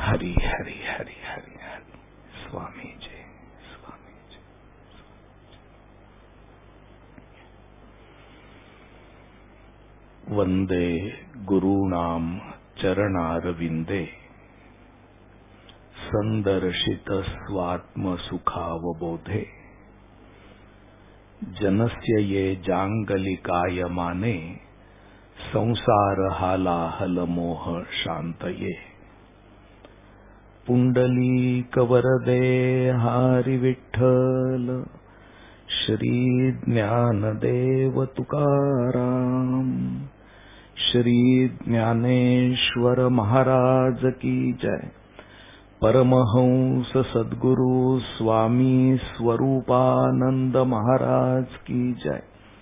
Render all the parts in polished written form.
हरि हरि हरि हरि हरि। स्वामी जय, स्वामी जय। वंदे गुरूणाम चरणारविंदे संदर्शित स्वात्म सुखावबोधे जनस्य ये जांगलिकायमाने संसार हालाहल मोह शांतये। पुंडलीक वरदे हरि विठ्ठल श्री ज्ञानदेव तुकाराम श्री ज्ञानेश्वर महाराज की जय। परमहंस सद्गुरु स्वामी स्वरूपानंद महाराज की जय।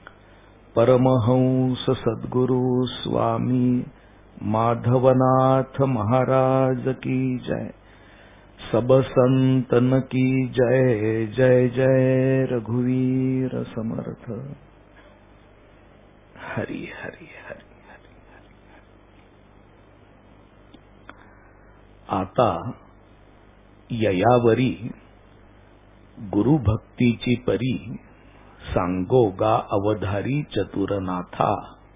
परमहंस सद्गुरु स्वामी माधवनाथ महाराज की जय। सब संतन की जय। जय जय रघुवीर समर्थ। हरि हरि हरि हरि हरि। आता ययावरी गुरुभक्तीची परी सांगोगा अवधारी चतुरनाथा।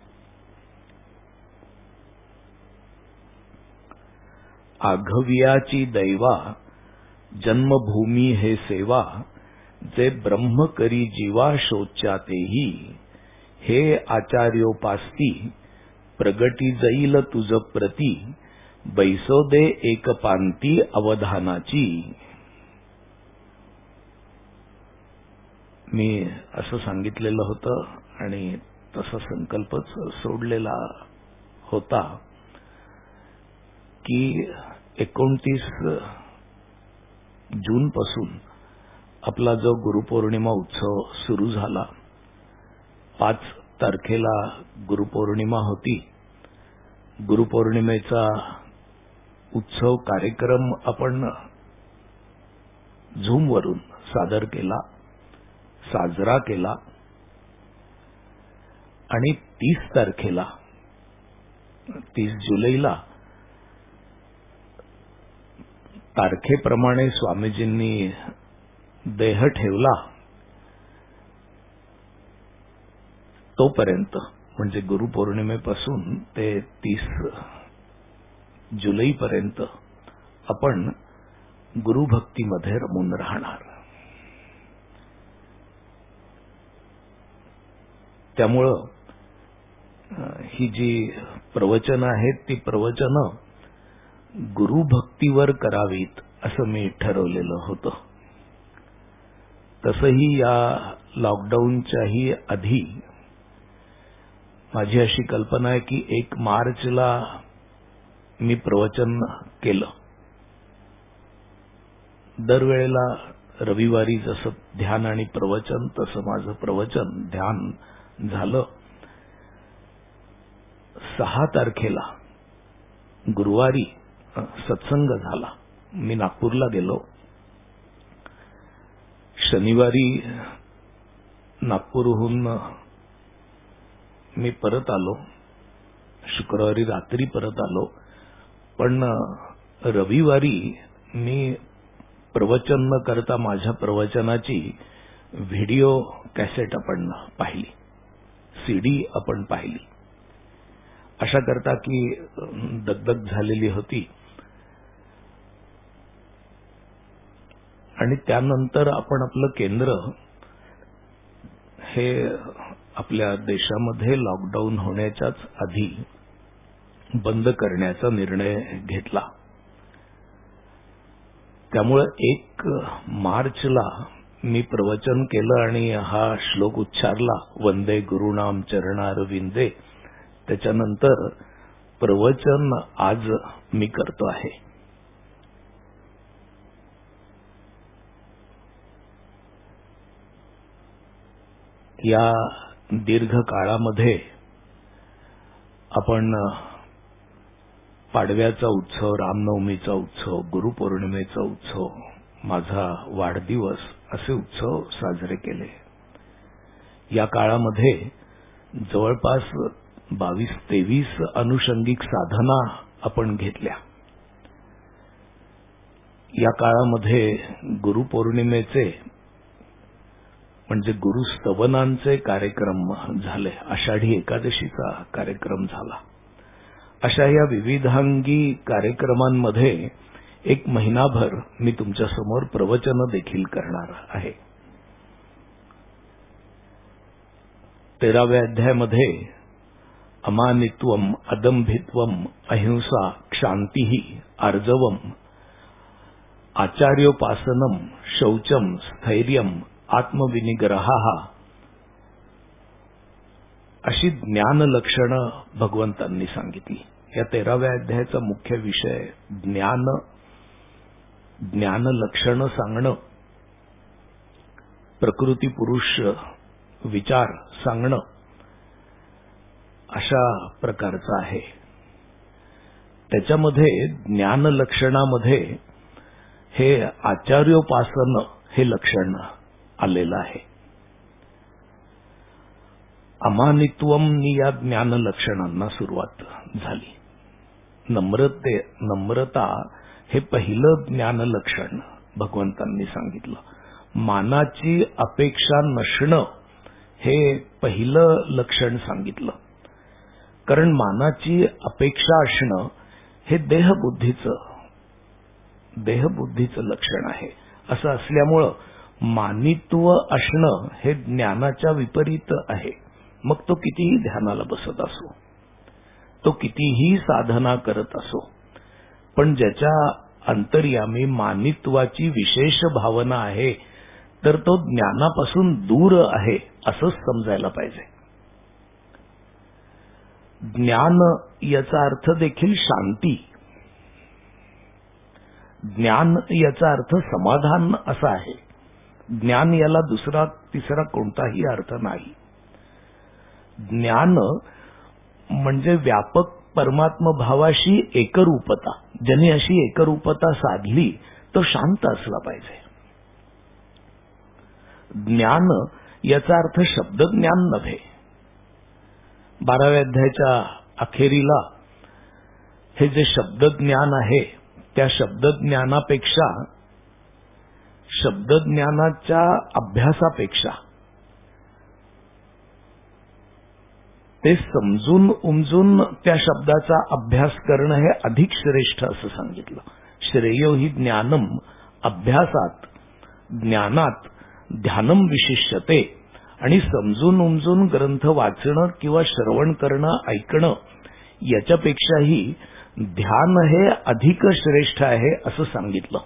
आघवियाची दैवा जन्मभूमी हे सेवा जे ब्रह्म करी जीवा शोच्यातेही। हे आचार्योपास्ती प्रगटी जाईल तुझ प्रती बैसोदे एकपांती अवधानाची। मी असं सांगितलेलं होतं आणि तसा संकल्पच सोडलेला होता की 29 जून पासून आपला जो गुरुपौर्णिमा उत्सव सुरू झाला, 5 तारखेला गुरुपौर्णिमा होती. गुरुपौर्णिमेचा उत्सव कार्यक्रम आपण झूम वरून सादर केला, साजरा केला आणि 30 तारखेला 30 जुलैला तारखेप्रमाणे स्वामीजींनी देह ठेवला. तोपर्यंत म्हणजे गुरुपौर्णिमेपासून ते 30 जुलैपर्यंत आपण गुरुभक्तीमध्ये रमून राहणार. त्यामुळं ही जी प्रवचनं आहेत ती प्रवचनं गुरुभक्तीवर करावीत असं मी ठरवलेलं होतं. तसंही या लॉकडाऊनच्याही आधी माझी अशी कल्पना आहे की 1 मार्चला मी प्रवचन केलं. दरवेळेला रविवारी जसं ध्यान आणि प्रवचन तसं माझं प्रवचन ध्यान झालं. 6 तारखेला गुरुवारी सत्संग झाला. मी नागपूरला गेलो. शनिवारी नागपूरहून मी परत आलो. शुक्रवारी रात्री परत आलो. पण रविवारी मी प्रवचन न करता माझ्या प्रवचनाची व्हिडिओ कॅसेट आपण पाहिली, सीडी आपण पाहिली. अशा करता की दगदग झालेली होती. आणि त्यानंतर आपण आपलं केंद्र हे आपल्या देशामध्ये लॉकडाऊन होण्याच्याच आधी बंद करण्याचा निर्णय घेतला. त्यामुळे 1 मार्चला मी प्रवचन केलं आणि हा श्लोक उच्चारला, वंदे गुरुणाम चरणारविंदे. त्याच्यानंतर प्रवचन आज मी करतो आहे. या दीर्घ काळामध्ये आपण पाडव्याचा उत्सव, रामनवमीचा उत्सव, गुरुपौर्णिमेचा उत्सव, माझा वाढदिवस असे उत्सव साजरे केले. या काळामध्ये जवळपास 22-23 अनुषंगिक साधना आपण घेतल्या. या काळामध्ये गुरुपौर्णिमेचे म्हणजे गुरुस्तवनांचे कार्यक्रम झाले. आषाढी एकादशीचा कार्यक्रम झाला. अशा या विविधांगी कार्यक्रमांमध्ये एक महिनाभर मी तुमच्या समोर प्रवचन देखील करणार आहे. 13व्या अध्यायामध्ये अमानित्वम, अदंभित्वम, अहिंसा, क्षांतिः, आर्जवम, आचार्योपासनम, शौचम, स्थैर्यम, आत्मविनिग्रहः अशी ज्ञान लक्षणं भगवंतांनी सांगितली. या 13व्या अध्यायाचा मुख्य विषय ज्ञान लक्षणं सांगणं, प्रकृती पुरुष विचार सांगणं अशा प्रकारचं आहे. त्याच्यामध्ये ज्ञान लक्षणामध्ये हे आचार्योपासन हे लक्षण आलेलं आहे. अमानित्वम या ज्ञान लक्षणांना सुरुवात झाली. नम्रता हे पहिलं ज्ञान लक्षण भगवंतांनी सांगितलं. मानाची अपेक्षा नसणं हे पहिलं लक्षण सांगितलं. कारण मानाची अपेक्षा असणं हे देहबुद्धीचं लक्षण आहे. असं असल्यामुळं मानित्व असणं हे ज्ञानाच्या विपरीत आहे. मग तो कितीही ध्यानाला बसत असो, तो कितीही साधना करत असो, पण ज्याच्या अंतर्यामी मानित्वाची विशेष भावना आहे तर तो ज्ञानापासून दूर आहे असंच समजायला पाहिजे. ज्ञान याचा अर्थ देखील शांती, ज्ञान याचा अर्थ समाधान असा आहे. ज्ञान याला दुसरा तिसरा कोणताही अर्थ नाही. ज्ञान म्हणजे व्यापक परमात्म भावाशी एकरूपता. ज्याने अशी एकरूपता साधली तो शांत असला पाहिजे. ज्ञान याचा अर्थ शब्दज्ञान नव्हे. 12व्या अध्यायाच्या अखेरीला हे जे शब्दज्ञान आहे त्या शब्दज्ञानापेक्षा, शब्दज्ञानाच्या अभ्यासापेक्षा ते समजून उमजून त्या शब्दाचा अभ्यास करणं हे अधिक श्रेष्ठ असं सांगितलं. श्रेयो हि ज्ञानम अभ्यासात ज्ञानात ध्यानम विशिष्यते. आणि समजून उमजून ग्रंथ वाचणं किंवा श्रवण करणं, ऐकणं याच्यापेक्षाही ध्यान हे अधिक श्रेष्ठ आहे असं सांगितलं.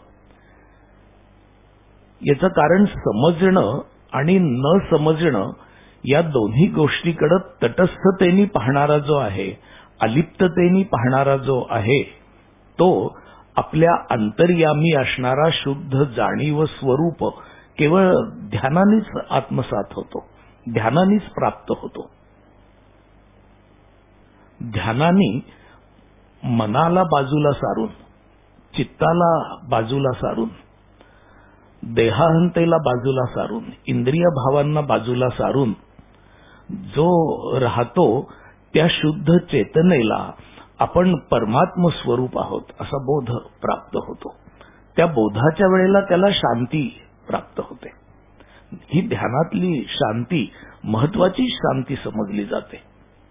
याचं कारण समजणं आणि न समजणं या दोन्ही गोष्टीकडे तटस्थतेने पाहणारा जो आहे, अलिप्ततेने पाहणारा जो आहे, तो आपल्या अंतर्यामी असणारा शुद्ध जाणीव स्वरूप केवळ ध्यानानेच आत्मसात होतो, ध्यानानेच प्राप्त होतो. ध्यानाने मनाला बाजूला सारून, चित्ताला बाजूला सारून, देहाहंतेला बाजूला सारून, इंद्रिय भावांना बाजूला सारून जो राहतो त्या शुद्ध चेतनेला आपण परमात्म स्वरूप आहोत असा बोध प्राप्त होतो. त्या बोधाच्या वेळेला त्याला शांती प्राप्त होते. ही ध्यानातली शांती महत्वाची शांती समजली जाते.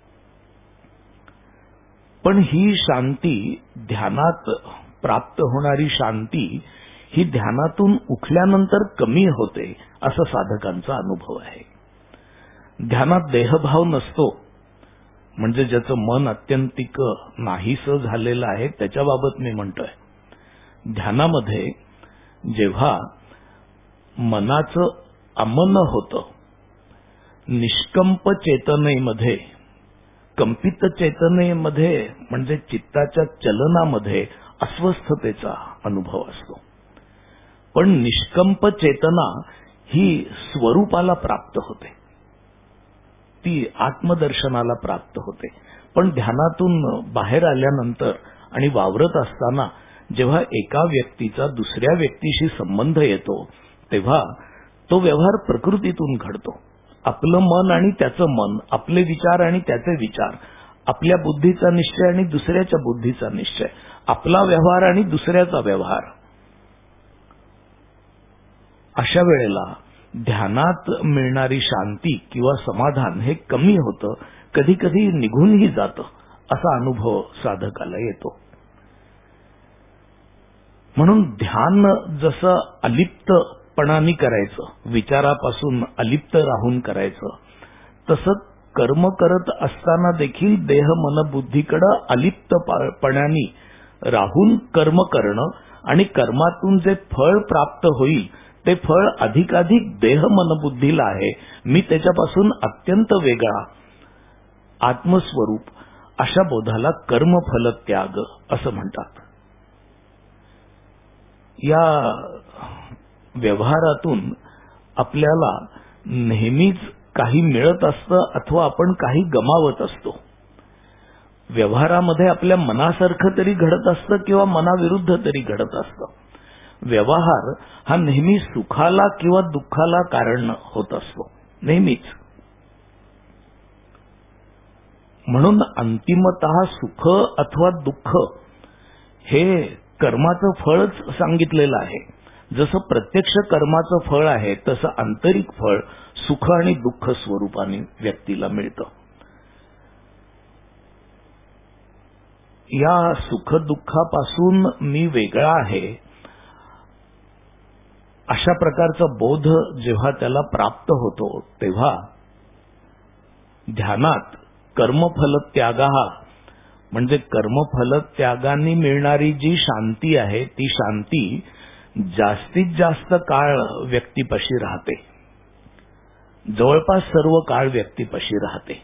पण ही शांती, ध्यानात प्राप्त होणारी शांती ही ध्यानातून उठल्यानंतर कमी होते असा साधकांचा अनुभव आहे. ध्यानात देहभाव नसतो म्हणजे ज्याचं मन अत्यंतिक नाहीसं झालेलं आहे त्याच्याबाबत मी म्हणतोय. ध्यानामध्ये जेव्हा मनाचं अमन होतं, निष्कंप चेतनेमध्ये, कंपित चेतनेमध्ये म्हणजे चित्ताच्या चलनामध्ये अस्वस्थतेचा अनुभव असतो. पण निष्कंप चेतना ही स्वरूपाला प्राप्त होते, ती आत्मदर्शनाला प्राप्त होते. पण ध्यानातून बाहेर आल्यानंतर आणि वावरत असताना जेव्हा एका व्यक्तीचा दुसऱ्या व्यक्तीशी संबंध येतो तेव्हा तो व्यवहार प्रकृतीतून घडतो. आपलं मन आणि त्याचं मन, आपले विचार आणि त्याचे विचार, आपल्या बुद्धीचा निश्चय आणि दुसऱ्याच्या बुद्धीचा निश्चय, आपला व्यवहार आणि दुसऱ्याचा व्यवहार, अशा वेळेला ध्यानात मिळणारी शांती किंवा समाधान हे कमी होतं, कधी कधी निघूनही जातं, असा अनुभव साधकाला येतो. म्हणून ध्यान जसं अलिप्तपणाने करायचं, विचारापासून अलिप्त राहून करायचं, तसं कर्म करत असताना देखील देह मन बुद्धीकडे अलिप्तपणाने राहून कर्म करणं आणि कर्मातून जे फळ प्राप्त होईल ते फळ अधिकाधिक देह मन बुद्धीला आहे, मी त्याच्यापासून अत्यंत वेगळा आत्मस्वरूप, अशा बोधाला कर्मफल त्याग असं म्हणतात. या व्यवहारातून आपल्याला नेहमीच काही मिळत असतं अथवा आपण काही गमावत असतो. व्यवहारामध्ये आपल्या मनासारखं तरी घडत असतं किंवा मनाविरुद्ध तरी घडत असतं. व्यवहार हा नेहमी सुखाला किंवा दुःखाला कारण होत असतो, नेहमीच. म्हणून अंतिमतः सुख अथवा दुःख हे कर्माचं फळच सांगितलेलं आहे. जसं प्रत्यक्ष कर्माचं फळ आहे तसं आंतरिक फळ सुख आणि दुःख स्वरूपाने व्यक्तीला मिळतं. या सुख दुःखापासून मी वेगळा आहे अशा प्रकारचा बोध जेव्हा त्याला प्राप्त होतो तेव्हा ध्यानात कर्मफल त्याग म्हणजे कर्मफल त्यागाने मिळणारी जी शांती आहे ती शांती जास्तीत जास्त काळ व्यक्तीपाशी राहते, जवळपास सर्व काळ व्यक्तीपाशी राहते.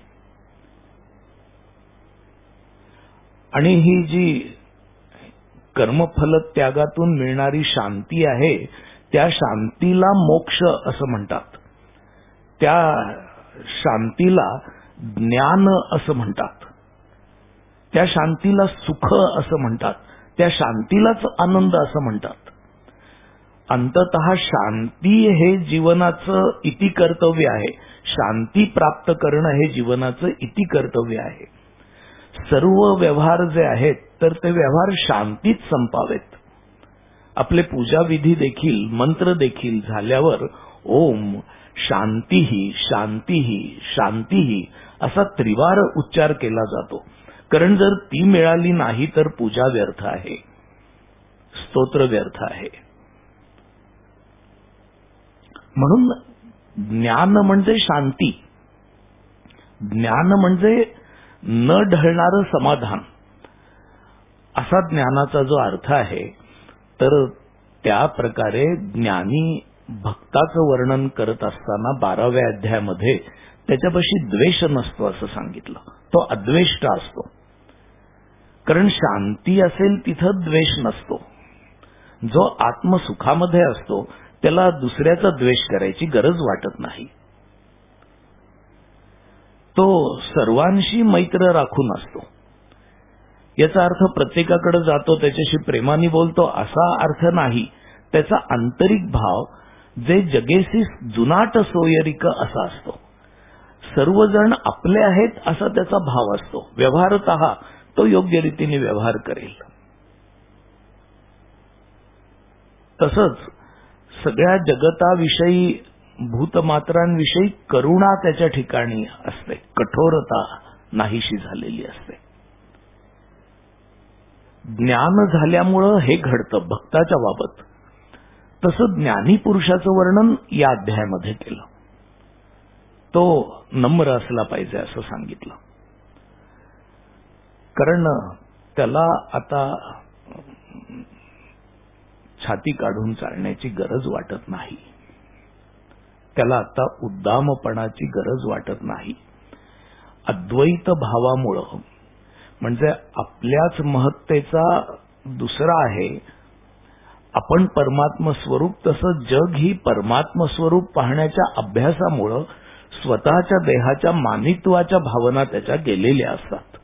आणि ही जी कर्मफल त्यागातून मिळणारी शांती आहे त्या शांतीला मोक्ष असं म्हणतात, त्या शांतीला ज्ञान असं म्हणतात, त्या शांतीला सुख असं म्हणतात, त्या शांतीलाच आनंद असं म्हणतात. अंततः शांती हे जीवनाचं इति कर्तव्य आहे. शांती प्राप्त करणं हे जीवनाचं इति कर्तव्य आहे. सर्व व्यवहार जे आहेत तर ते व्यवहार शांतीत संपावेत. आपले पूजाविधी देखील मंत्र देखील झाल्यावर ओम शांतीही शांतीही शांतीही असा त्रिवार उच्चार केला जातो. कारण जर ती मिळाली नाही तर पूजा व्यर्थ आहे, स्तोत्र व्यर्थ आहे. म्हणून ज्ञान म्हणजे शांती, ज्ञान म्हणजे न ढळणारं समाधान, असा ज्ञानाचा जो अर्थ आहे. तर त्या प्रकारे ज्ञानी भक्ताचं वर्णन करत असताना 12व्या अध्यायामध्ये त्याच्यापाशी द्वेष नसतो असं सांगितलं. तो अद्वेष्ट असतो. कारण शांती असेल तिथं द्वेष नसतो. जो आत्मसुखामध्ये असतो त्याला दुसऱ्याचा द्वेष करायची गरज वाटत नाही. तो सर्वांशी मैत्र राखून असतो. याचा अर्थ प्रत्येकाकडे जातो, त्याच्याशी प्रेमाने बोलतो असा अर्थ नाही. त्याचा आंतरिक भाव जे जगेसी जुनाट सोयरिक असा असतो. सर्वजण आपले आहेत असा त्याचा भाव असतो. व्यवहारतः तो योग्य रीतीने व्यवहार करेल. तसंच सगळ्या जगताविषयी भूतमात्रांविषयी करुणा त्याच्या ठिकाणी असते, कठोरता नाहीशी झालेली असते. ज्ञान झाल्यामुळं हे घडतं भक्ताच्या बाबत. तसं ज्ञानी पुरुषाचं वर्णन या अध्यायामध्ये केलं. तो नम्र असला पाहिजे असं सांगितलं. कारण त्याला आता छाती काढून चालण्याची गरज वाटत नाही. त्याला आता उद्दामपणाची गरज वाटत नाही. अद्वैत भावामुळं म्हणजे आपल्याच महत्तेचा दुसरा आहे. आपण परमात्म स्वरूप, तसं जग ही परमात्म स्वरूप पाहण्याच्या अभ्यासामुळं स्वतःच्या देहाच्या मानित्वाच्या भावना त्याच्या गेलेल्या असतात.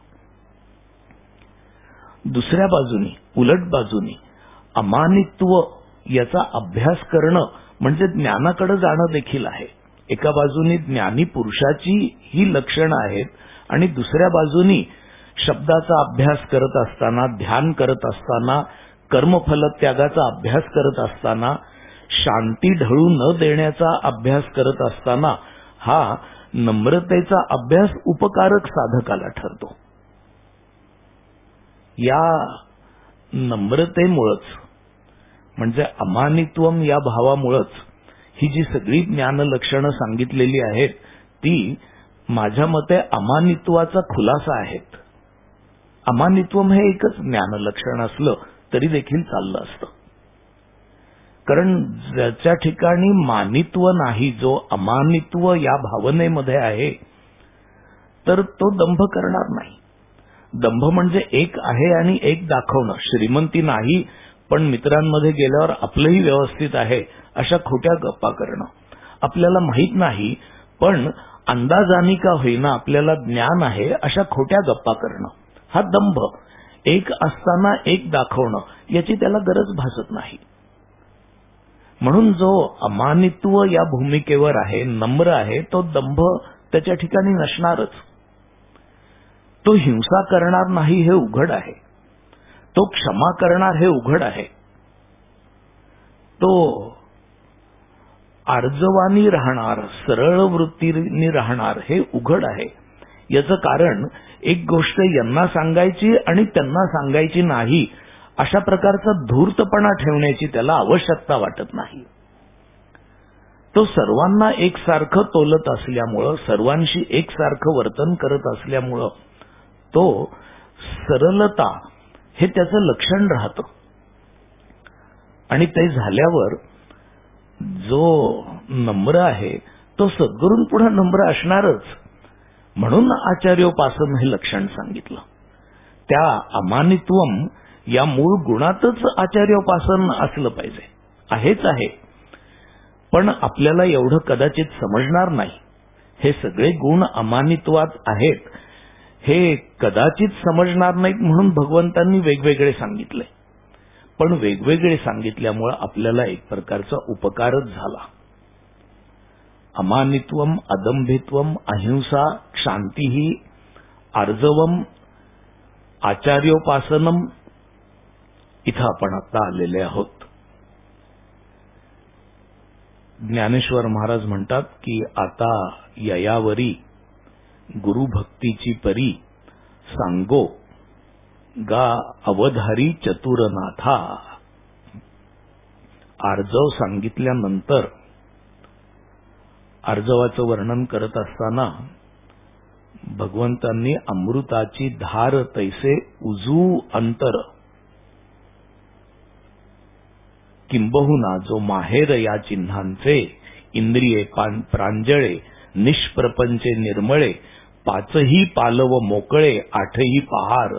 दुसऱ्या बाजूनी, उलट बाजूनी अमानित्व याचा अभ्यास करणं म्हणजे ज्ञानाकडे जाणं देखील आहे. एका बाजूनी ज्ञानी पुरुषाची ही लक्षणं आहेत आणि दुसऱ्या बाजूनी शब्दाचा अभ्यास करत असताना, ध्यान करत असताना, कर्मफल त्यागाचा अभ्यास करत असताना शांती ढळू न देण्याचा अभ्यास करत असताना हा नम्रतेचा अभ्यास उपकारक साधकाला ठरतो. या नम्रतेमुळेच म्हणजे अमानित्वम या भावामुळेच ही जी सगळी ज्ञानलक्षणं सांगितलेली आहेत ती माझ्या मते अमानित्वाचा खुलासा आहेत. अमानित्वम हे एकच ज्ञानलक्षण असलं तरी देखील चाललं असतं. कारण ज्याच्या ठिकाणी मानित्व नाही, जो अमानित्व या भावनेमध्ये आहे, तर तो दंभ करणार नाही. दंभ म्हणजे एक आहे आणि एक दाखवणं. श्रीमंती नाही पण मित्रांमध्ये गेल्यावर आपलंही व्यवस्थित आहे अशा खोट्या गप्पा करणं. आपल्याला माहित नाही पण अंदाजानी का होईना आपल्याला ज्ञान आहे अशा खोट्या गप्पा करणं, हा दंभ. एक असताना एक दाखवणं याची त्याला गरज भासत नाही. म्हणून जो अमानित्व या भूमिकेवर आहे, नम्र आहे, तो दंभ त्याच्या ठिकाणी नसणारच. तो हिंसा करणार नाही हे उघड आहे. तो क्षमा करणार हे उघड आहे. तो आर्जवानी राहणार, सरळ वृत्तीने राहणार हे उघड आहे. याचं कारण एक गोष्ट यांना सांगायची आणि त्यांना सांगायची नाही अशा प्रकारचा धूर्तपणा ठेवण्याची त्याला आवश्यकता वाटत नाही. तो सर्वांना एकसारखं तोलत असल्यामुळं, सर्वांशी एकसारखं वर्तन करत असल्यामुळं तो सरलता हे त्याचं लक्षण राहतं. आणि ते झाल्यावर जो नम्र आहे तो सद्गुरूंपुढे नम्र असणारच. म्हणून आचार्योपासन हे लक्षण सांगितलं. त्या अमानित्वम या मूळ गुणातच आचार्योपासन असलं पाहिजे. आहेच आहे, पण आपल्याला एवढं कदाचित समजणार नाही. हे सगळे गुण अमानित्वात आहेत हे कदाचित समजणार नाहीत म्हणून भगवंतांनी वेगवेगळे सांगितले. पण वेगवेगळे सांगितल्यामुळे आपल्याला एक प्रकारचा उपकारच झाला. अमानित्वम, अदंभित्वम, अहिंसा, क्षांती, आर्जवम, आचार्योपासनम इथं आपण आता आलेले आहोत. ज्ञानेश्वर महाराज म्हणतात की आता ययावरी गुरुभक्तीची परी सांगो गा अवधारी चतुरनाथा. आर्जव सांगितल्यानंतर आर्जवाचं वर्णन करत असताना भगवंतांनी अमृताची धार तैसे उजू अंतर किंबहुना जो माहेर या चिन्हांचे इंद्रिये प्रांजळे निष्प्रपंचे निर्मळे पाचही पालव मोकळे आठही पहार.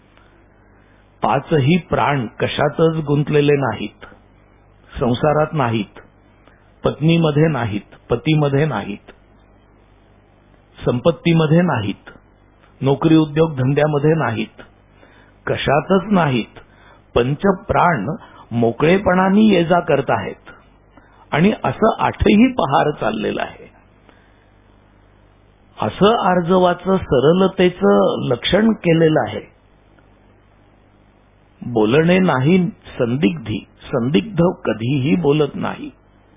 पाचही प्राण कशातच गुंतलेले नाहीत, संसारात नाहीत, पत्नीमध्ये नाहीत, पतीमध्ये नाहीत, संपत्तीमध्ये नाहीत, नोकरी उद्योग धंद्यामध्ये नाहीत, कशातच नाहीत. पंचप्राण मोकळेपणाने ये जा करत आहेत आणि असं आठही पहार चाललेलं आहे. असं आर्जवाचं सरलतेचं लक्षण केलेलं आहे. बोलणे नाही संदिग्धी, संदिग्ध कधीही बोलत नाही.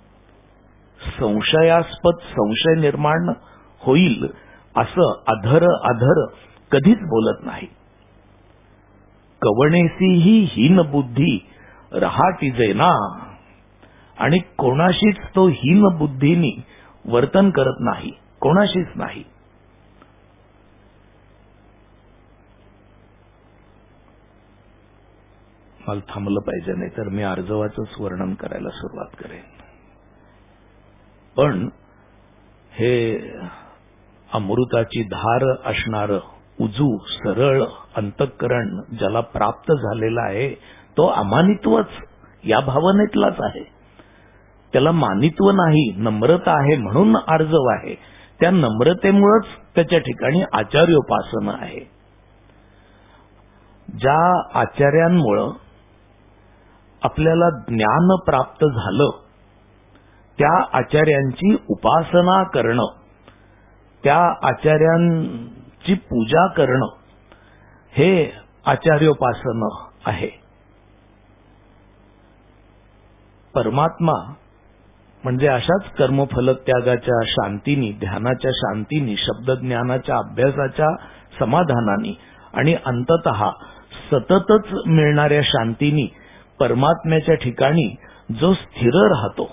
संशयास्पद संशय निर्माण होईल असं अधर कधीच बोलत नाही. कवणेसीही हीन बुद्धी रहाटिजेना, आणि कोणाशीच तो हीन बुद्धीनी वर्तन करत नाही, कोणाशीच नाही. मला थांबलं पाहिजे, नाही तर मी आर्जवाचंच वर्णन करायला सुरुवात करेन. पण हे अमृताची धार असणार उजू सरळ अंतःकरण ज्याला प्राप्त झालेला आहे तो अमानित्वच या भावनेतलाच आहे. त्याला मानित्व नाही, नम्रता आहे म्हणून आर्जव आहे. त्या नम्रतेमुळेच त्याच्या ठिकाणी आचार्योपासना आहे. ज्या आचार्यांमुळं आपल्याला ज्ञान प्राप्त झालं त्या आचार्यांची उपासना करणं, त्या आचार्यांची पूजा करणं हे आचार्योपासना आहे. परमात्मा म्हणजे अशाच कर्मफल त्यागाच्या शांतीनी, ध्यानाच्या शांतीनी, शब्दज्ञानाच्या अभ्यासाच्या समाधानानी आणि अंततः सततच मिळणाऱ्या शांतीनी परमात्म्याच्या ठिकाणी जो स्थिर राहतो,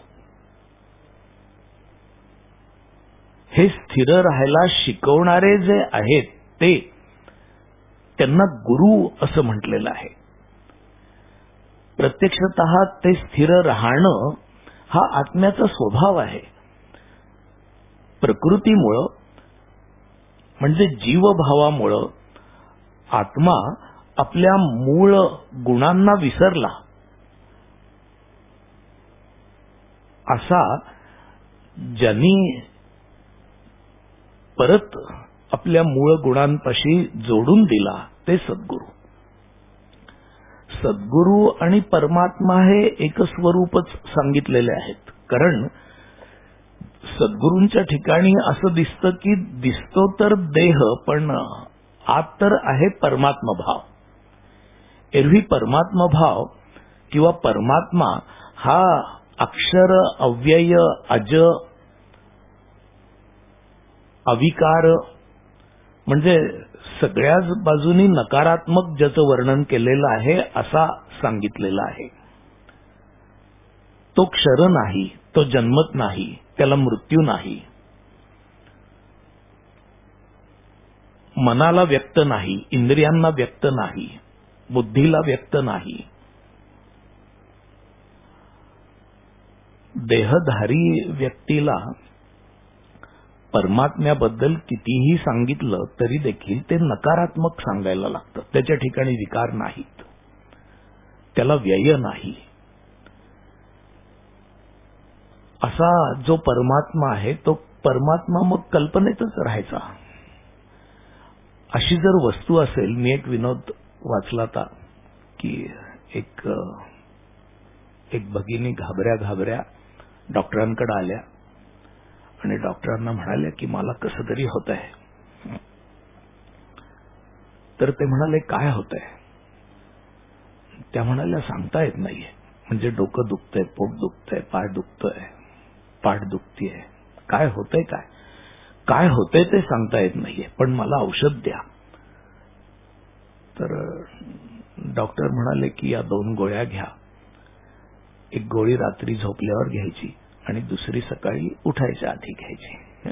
हे स्थिर राहायला शिकवणारे जे आहेत ते, त्यांना गुरु असं म्हटलेलं आहे. प्रत्यक्षतः ते स्थिर राहणं हा आत्म्याचा स्वभाव आहे. प्रकृतीमुळं म्हणजे जीवभावामुळं आत्मा आपल्या मूळ गुणांना विसरला, असा ज्यांनी परत आपल्या मूळ गुणांपाशी जोडून दिला ते सद्गुरू. सद्गुरू आणि परमात्मा हे एक स्वरूपच सांगितलेले आहेत. कारण सद्गुरूंच्या ठिकाणी असं दिसतं की दिसतो तर देह, पण आत तर आहे परमात्मा भाव. एरवी परमात्मा भाव किंवा परमात्मा हा अक्षर, अव्यय, अज, अविकार म्हणजे सगळ्याच बाजूनी नकारात्मक ज्याचं वर्णन केलेलं आहे असा सांगितलेला आहे. तो क्षर नाही, तो जन्मत नाही, त्याला मृत्यू नाही, मनाला व्यक्त नाही, इंद्रियांना व्यक्त नाही, बुद्धीला व्यक्त नाही. देहधारी व्यक्तीला परमात्म्याबद्दल कितीही सांगितलं तरी देखील ते नकारात्मक सांगायला लागतं. त्याच्या ठिकाणी विकार नाहीत, त्याला व्यय नाही. असा जो परमात्मा आहे तो परमात्मा मग कल्पनेतच राहायचा. अशी जर वस्तू असेल, मी एक विनोद वाचला होता की एक भगिनी घाबऱ्या डॉक्टरांकडे आल्या आणि डॉक्टरांना म्हणाल्या की मला कसं तरी होत आहे. तर ते म्हणाले काय होत आहे? त्या म्हणाल्या सांगता येत नाहीये. म्हणजे डोकं दुखतंय, पोट दुखतंय, पाय दुखतोय, पाठ दुखतीये, काय होतंय, काय होतंय ते सांगता येत नाहीये, पण मला औषध द्या. तर डॉक्टर म्हणाले की या 2 गोळ्या घ्या. एक गोळी रात्री झोपल्यावर घ्यायची आणि दुसरी सकाळी उठायच्या आधी घ्यायची.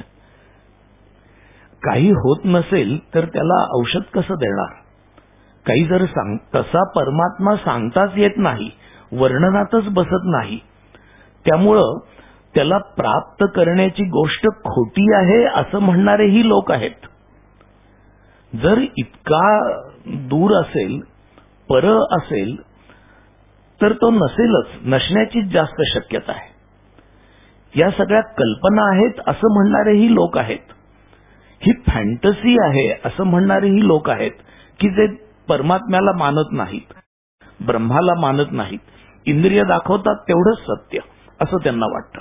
काही होत नसेल तर त्याला औषध कसं देणार? काही जर तसा परमात्मा सांगताच येत नाही, वर्णनातच बसत नाही, त्यामुळं त्याला प्राप्त करण्याची गोष्ट खोटी आहे असं म्हणणारेही लोक आहेत. जर इतका दूर असेल, पर असेल, तर तो नसेलच, नसण्याचीच जास्त शक्यता आहे. या सगळ्या कल्पना आहेत असं म्हणणारेही लोक आहेत. ही फॅन्टसी आहे असं म्हणणारेही लोक आहेत की जे परमात्म्याला मानत नाहीत, ब्रह्माला मानत नाहीत. इंद्रिय दाखवतात तेवढंच सत्य असं त्यांना वाटतं.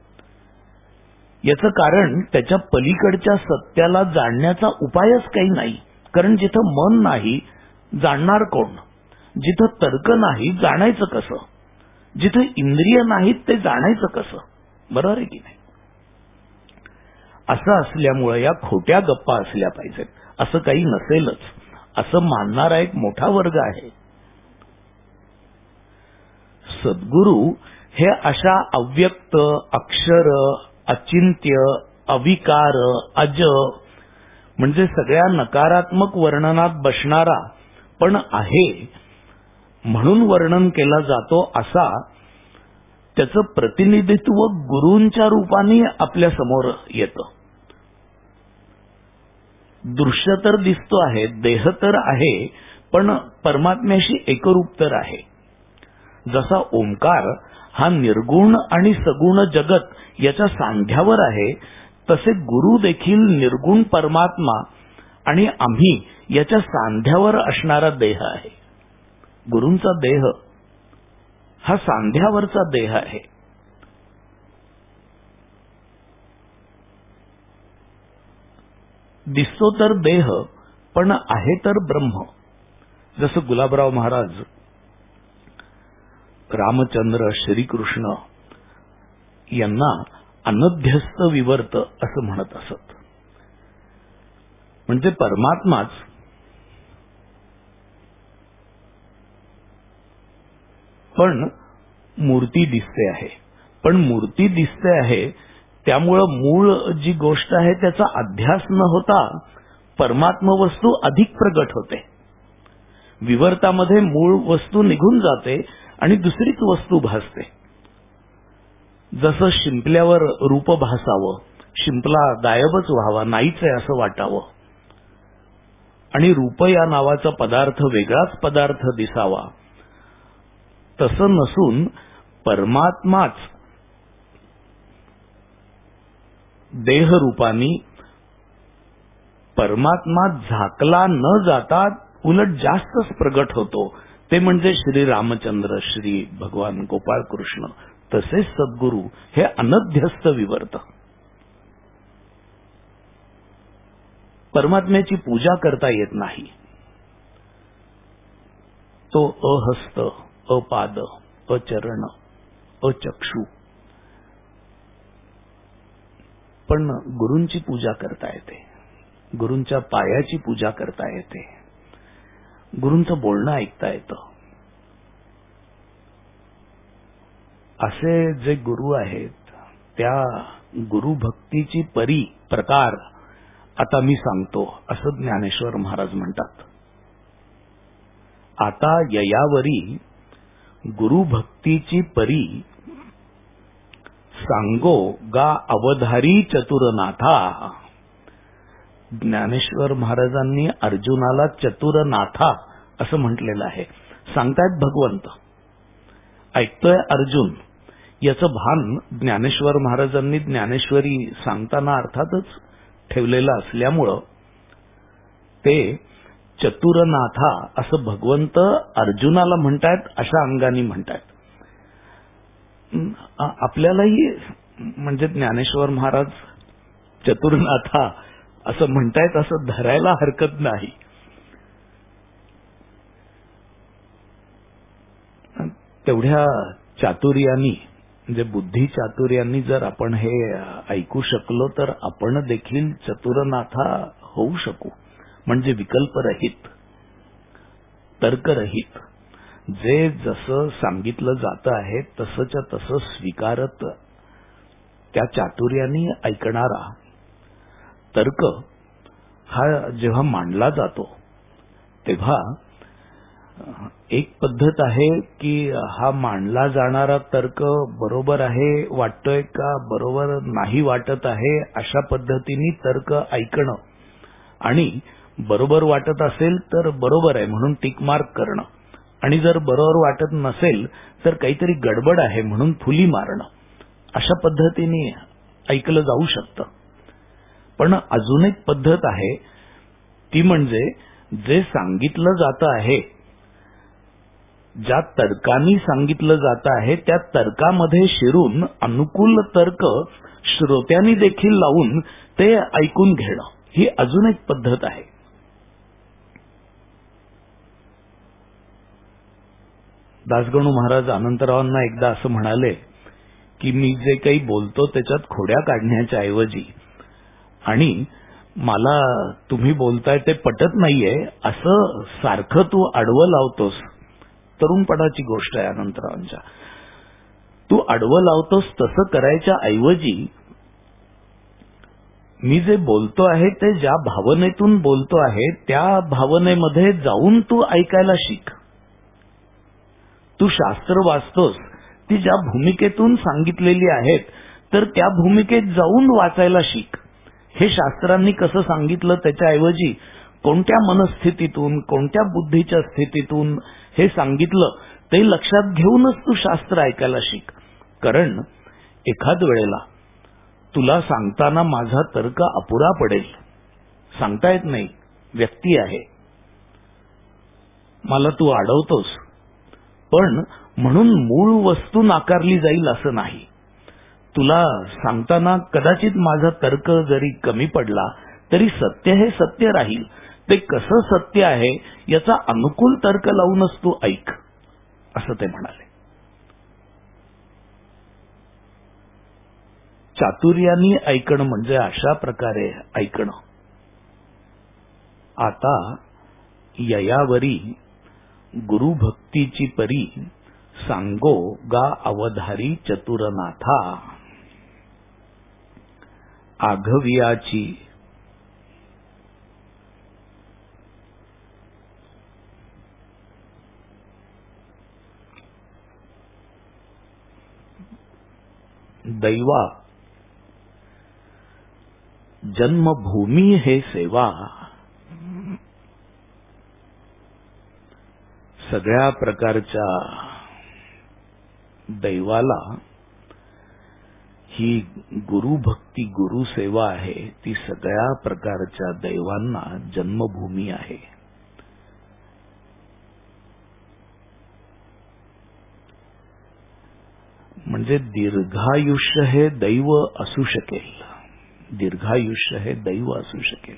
याचं कारण त्याच्या पलीकडच्या सत्याला जाणण्याचा उपायच काही नाही. कारण जिथं मन नाही जाणणार कोण? जिथं तर्क नाही जाणायचं कसं? जिथं इंद्रिय नाहीत ते जाणायचं कसं? बरोबर आहे की नाही? असं असल्यामुळे या खोट्या गप्पा असल्या पाहिजेत. असं काही नसेलच असं मानणारा एक मोठा वर्ग आहे. सद्गुरू हे अशा अव्यक्त, अक्षर, अचिंत्य, अविकार, अज म्हणजे सगळ्या नकारात्मक वर्णनात बसणारा पण आहे म्हणून वर्णन केला जातो असा त्याचं प्रतिनिधित्व गुरूंच्या रूपाने आपल्या समोर येतं. दृश्य तर दिसतो आहे, देह तर आहे, पण परमात्म्याशी एकरूप तर आहे. जसा ओंकार हा निर्गुण आणि सगुण जगत याच्या सांध्यावर आहे, तसे गुरु देखील निर्गुण परमात्मा आणि आम्ही याच्या सांध्यावर असणारा देह आहे. गुरूंचा देह हा सांध्यावरचा देह आहे. दिसतो तर देह, पण आहे तर ब्रह्म. जसं गुलाबराव महाराज, रामचंद्र, श्रीकृष्ण यांना अनध्यस्त विवर्त असं म्हणत असत. म्हणजे परमात्माच पण मूर्ती दिसते आहे, पण मूर्ती दिसते आहे त्यामुळं मूळ जी गोष्ट आहे त्याचा अध्यास न होता परमात्म वस्तू अधिक प्रगट होते. विवर्तामध्ये मूळ वस्तू निघून जाते आणि दुसरीच वस्तू भासते. जसं शिंपल्यावर रूप भासावं, शिंपला गायबच व्हावा, नाहीच आहे असं वाटावं, आणि रूप या नावाचा पदार्थ वेगळाच पदार्थ दिसावा, तसं नसून परमात्माच देहरूपानी परमात्मा झाकला न जाता उलट जास्तच प्रगट होतो. ते म्हणजे श्री रामचंद्र, श्री भगवान गोपाळ कृष्ण. तसेच सद्गुरू हे अनध्यस्त विवर्त. परमात्म्याची पूजा करता येत नाही. तो अहस्त, अपाद, अचरण, अचक्षु, पण गुरूंची पूजा करता येते. गुरूंच्या पायाची पूजा करता येते. गुरूंचं बोलणं ऐकता येतं. असे जे गुरु आहेत त्या गुरुभक्तीची परी प्रकार आता मी सांगतो असं ज्ञानेश्वर महाराज म्हणतात. आता ययावरी गुरुभक्तीची परी सांगो गा अवधारी चतुरनाथा. ज्ञानेश्वर महाराजांनी अर्जुनाला चतुरनाथा असं म्हटलेलं आहे. सांगतायत भगवंत, ऐकतोय अर्जुन. याचं भान ज्ञानेश्वर महाराजांनी ज्ञानेश्वरी सांगताना अर्थातच ठेवलेलं असल्यामुळं ते चतुरनाथा असं भगवंत अर्जुनाला म्हणतायत, अशा अंगाने म्हणतायत. आपल्यालाही म्हणजे ज्ञानेश्वर महाराज चतुरनाथा असं म्हणतायत असं धरायला हरकत नाही. तेवढ्या चातुर्यानी म्हणजे बुद्धी चातुर्यांनी जर आपण हे ऐकू शकलो तर आपण देखील चतुरनाथा होऊ शकू. म्हणजे विकल्परहित, तर्करहित, जे जसं सांगितलं जातं आहे तसंच्या तसं स्वीकारत त्या चातुर्यानी ऐकणारा. तर्क हा जेव्हा मांडला जातो तेव्हा एक पद्धत आहे की हा मांडला जाणारा तर्क बरोबर आहे वाटतोय का बरोबर नाही वाटत आहे अशा पद्धतीने तर्क ऐकणं, आणि बरोबर वाटत असेल तर बरोबर आहे म्हणून टिक मार्क करणं, आणि जर बरोबर वाटत नसेल तर काहीतरी गडबड आहे म्हणून फुली मारणं. अशा पद्धतीने ऐकलं जाऊ शकतं. पण अजून एक पद्धत आहे ती म्हणजे जे सांगितलं जातं आहे, ज्या तर्कानी सांगितलं जातं आहे त्या तर्कामध्ये शिरून अनुकूल तर्क श्रोत्यांनी देखील लावून ते ऐकून घेणं, ही अजून एक पद्धत आहे. दासगणू महाराज अनंतरावांना एकदा असं म्हणाले की मी जे काही बोलतो त्याच्यात खोड्या काढण्याच्या ऐवजी आणि मला तुम्ही बोलताय ते पटत नाहीये असं सारखं तू आडवं लावतोस. तरुणपणाची गोष्ट आहे अनंतरावांच्या. तू आडवं लावतोस तसं करायच्या ऐवजी मी जे बोलतो आहे ते ज्या भावनेतून बोलतो आहे त्या भावनेमध्ये जाऊन तू ऐकायला शिक. तू शास्त्र वाचतोस ती ज्या भूमिकेतून सांगितलेली आहेत तर त्या भूमिकेत जाऊन वाचायला शिक. हे शास्त्रांनी कसं सांगितलं त्याच्याऐवजी कोणत्या मनस्थितीतून कोणत्या बुद्धीच्या स्थितीतून हे सांगितलं ते लक्षात घेऊनच तू शास्त्र ऐकायला शिक. कारण एखाद वेळेला तुला सांगताना माझा तर्क अपुरा पडेल, सांगता येत नाही, व्यक्ती आहे, मला तू अडवतोस, पण म्हणून मूळ वस्तू नाकारली जाईल असं नाही. तुला सांगताना कदाचित माझा तर्क जरी कमी पडला तरी सत्य हे सत्य राहील. ते कसं सत्य आहे याचा अनुकूल तर्क लावूनच तू ऐक असं ते म्हणाले. चातुर्यानी ऐकणं म्हणजे अशा प्रकारे ऐकणं. आता ययावरी गुरुभक्तीची परी सांगो गा अवधारी चतुरनाथा. आघवियाची दैवा जन्मभूमी हे सेवा. सगळ्या प्रकारच्या दैवाला ही गुरुभक्ती गुरुसेवा आहे. ती सगळ्या प्रकारच्या दैवांना जन्मभूमी आहे. म्हणजे दीर्घायुष्य हे दैव असू शकेल. दीर्घायुष्य हे दैव असू शकेल.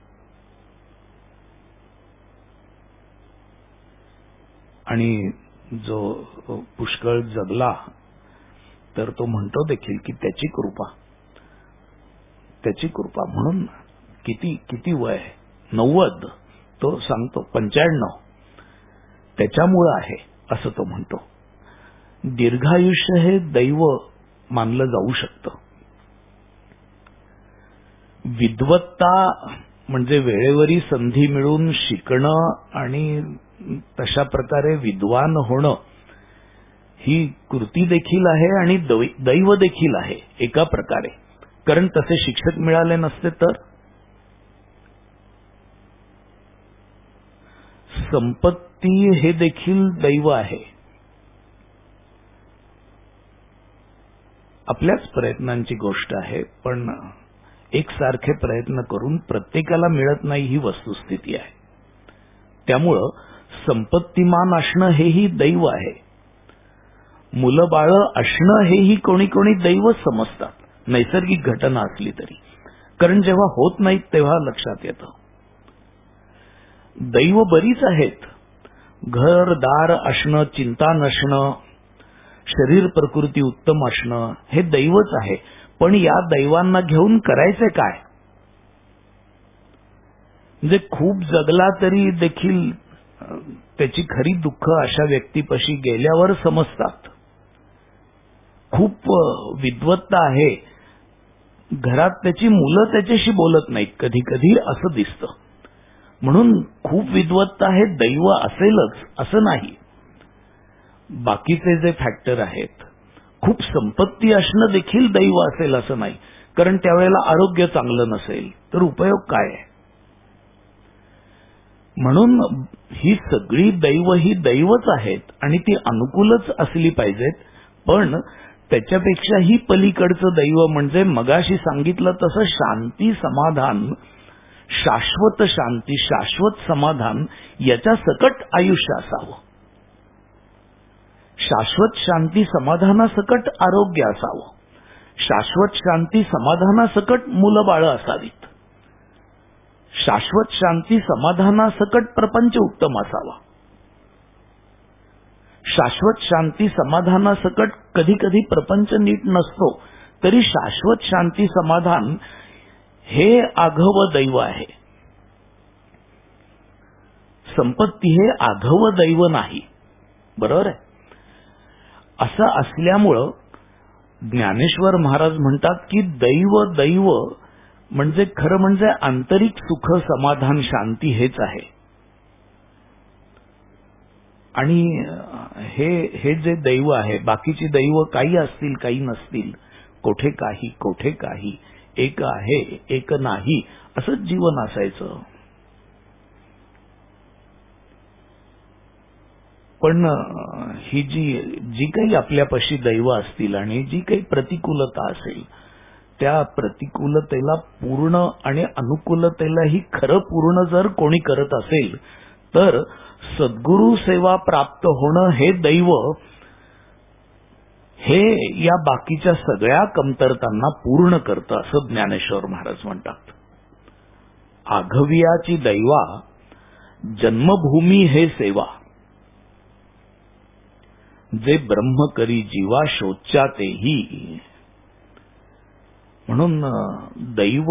आणि जो पुष्कळ जगला तर तो म्हणतो देखील की त्याची कृपा म्हणून किती वय 90 तो सांगतो 95 त्याच्यामुळे आहे असं तो म्हणतो. दीर्घायुष्य हे दैव मानलं जाऊ शकतं. विद्वत्ता म्हणजे वेळेवरी संधी मिळून शिकणं आणि तशा प्रकारे विद्वान होणं ही कृती देखील आहे आणि दैव देखील आहे एका प्रकारे. कारण तसे शिक्षक मिळाले नसते तर. संपत्ती हे देखील दैव आहे. आपल्याच प्रयत्नांची गोष्ट आहे, पण एकसारखे प्रयत्न करून प्रत्येकाला मिळत नाही ही वस्तुस्थिती आहे. त्यामुळं संपत्तिमान असणं हेही दैव आहे. मुलं बाळं असणं हेही कोणी कोणी दैव समजतात, नैसर्गिक घटना असली तरी. कारण जेव्हा होत नाहीत तेव्हा लक्षात येतं. दैव बरीच आहेत. घर दार असणं, चिंता नसणं, शरीर प्रकृती उत्तम असणं हे दैवच आहे. पण या दैवांना घेऊन करायचे काय? म्हणजे खूप जगला तरी देखील त्याची खरी दुःख अशा व्यक्तीपाशी गेल्यावर समजतात. खूप विद्वत्ता आहे, घरात त्याची मुलं त्याच्याशी बोलत नाहीत कधी कधी असं दिसतं. म्हणून खूप विद्वत्ता आहे दैव असेलच असं नाही. बाकीचे जे फॅक्टर आहेत, खूप संपत्ती असणं देखील दैव असेल असं नाही. कारण त्यावेळेला आरोग्य चांगलं नसेल तर उपयोग काय आहे? म्हणून ही सगळी दैव ही दैवच आहेत आणि ती अनुकूलच असली पाहिजेत. पण त्याच्यापेक्षाही पलीकडचं दैव म्हणजे मगाशी सांगितलं तसं शांती समाधान, शाश्वत शांती शाश्वत समाधान याच्या सकट आयुष्य असावं. शाश्वत शांती समाधानासकट आरोग्य असावं. शाश्वत शांती समाधानासकट मुलं बाळं असावीत. शाश्वत शांती समाधानासकट प्रपंच उत्तम असावा. शाश्वत शांती समाधानासकट कधी कधी प्रपंच नीट नसतो तरी शाश्वत शांती समाधान हे आघव दैव आहे. संपत्ती हे आघव दैव नाही. बरोबर आहे. असं असल्यामुळं ज्ञानेश्वर महाराज म्हणतात की दैव म्हणजे खरं म्हणजे आंतरिक सुख समाधान शांती हेच आहे. आणि हे जे दैव आहे, बाकीची दैव काही असतील काही नसतील, कोठे काही, एक आहे एक नाही असंच जीवन असायचं. पण ही जी काही आपल्यापाशी दैव असतील आणि जी काही प्रतिकूलता असेल त्या प्रतिकूलतेला पूर्ण आणि अनुकूलतेलाही खरं पूर्ण जर कोणी करत असेल तर सद्गुरू सेवा प्राप्त होणं हे दैव हे या बाकीच्या सगळ्या कमतरतांना पूर्ण करतं असं ज्ञानेश्वर महाराज म्हणतात. आघवियाची दैवा जन्मभूमी हे सेवा, जे ब्रह्म करी जीवा शोच्या तेही. म्हणून दैव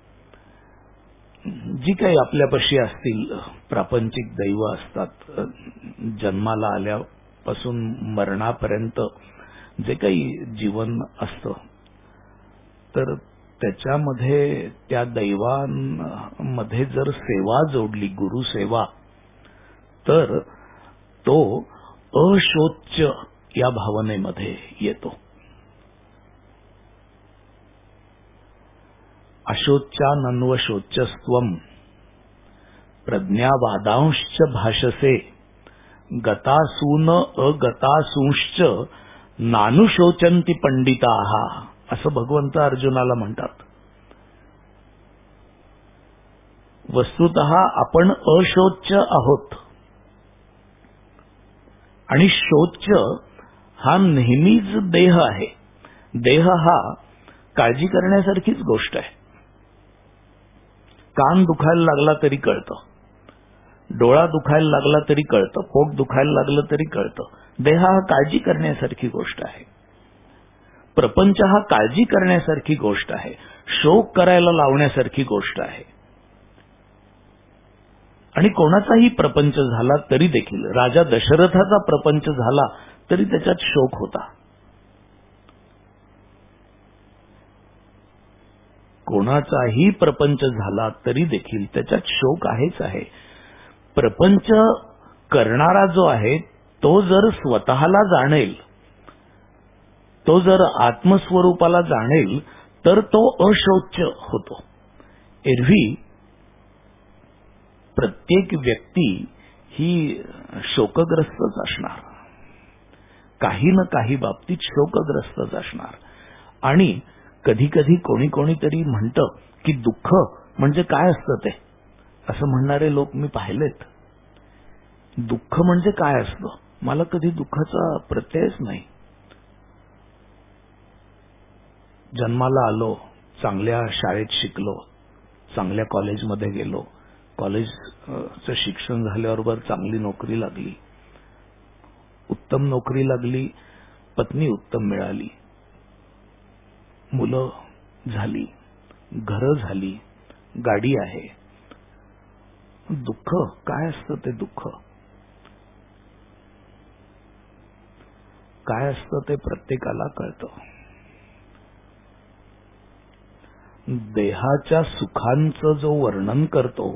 जी काही आपल्यापाशी असतील, प्रापंचिक दैव असतात, जन्माला आल्यापासून मरणापर्यंत जे काही जीवन असतं, तर त्याच्यामध्ये त्या दैवांमध्ये जर सेवा जोडली, गुरुसेवा, तर तो अशोच या भावनेमध्ये येतो. अशोच्यानन्वशोच्यस्त्वं प्रज्ञावादांश्च भाषसे गतासून अगतासूंश्च नानुशोचन्ति पंडिताः, असं भगवंत अर्जुनाला म्हणतात. वस्तुतः आपण अशोच आहोत आणि शोच हा नेहमीच देह आहे. देह हा काळजी करण्यासारखीच गोष्ट आहे. कान दुखायला लागला तरी कळतं, डोळा दुखायला लागला तरी कळतं, पोट दुखायला लागलं तरी कळतं. देह हा काळजी करण्यासारखी गोष्ट आहे. प्रपंच हा काळजी करण्यासारखी गोष्ट आहे, शोक करायला लावण्यासारखी गोष्ट आहे. आणि कोणाचाही प्रपंच झाला तरी देखील, राजा दशरथाचा प्रपंच झाला तरी त्याच्यात शोक होता. कोणाचाही प्रपंच झाला तरी देखील त्याच्यात शोक आहेच आहे. प्रपंच करणारा जो आहे तो जर स्वतःला जाणेल, तो जर आत्मस्वरूपाला जाणेल, तर तो अशोच होतो. एरवी प्रत्येक व्यक्ती ही शोकग्रस्तच असणार, काही ना काही बाबतीत शोकग्रस्तच असणार. आणि कधी कधी कोणीतरी म्हणतं की दुःख म्हणजे काय असतं ते, असं म्हणणारे लोक मी पाहिलेत. दुःख म्हणजे काय असतं, मला कधी दुःखाचा प्रत्ययच नाही. जन्माला आलो, चांगल्या शाळेत शिकलो, चांगल्या कॉलेजमध्ये गेलो, कॉलेजचं शिक्षण झाल्याबरोबर चांगली नोकरी लागली, उत्तम नोकरी लागली, पत्नी उत्तम मिळाली, मुलं झाली, घरं झाली, गाडी आहे. दुःख काय असतं ते, दुःख काय असतं ते प्रत्येकाला कळतं. देहाच्या सुखांचं जो वर्णन करतो,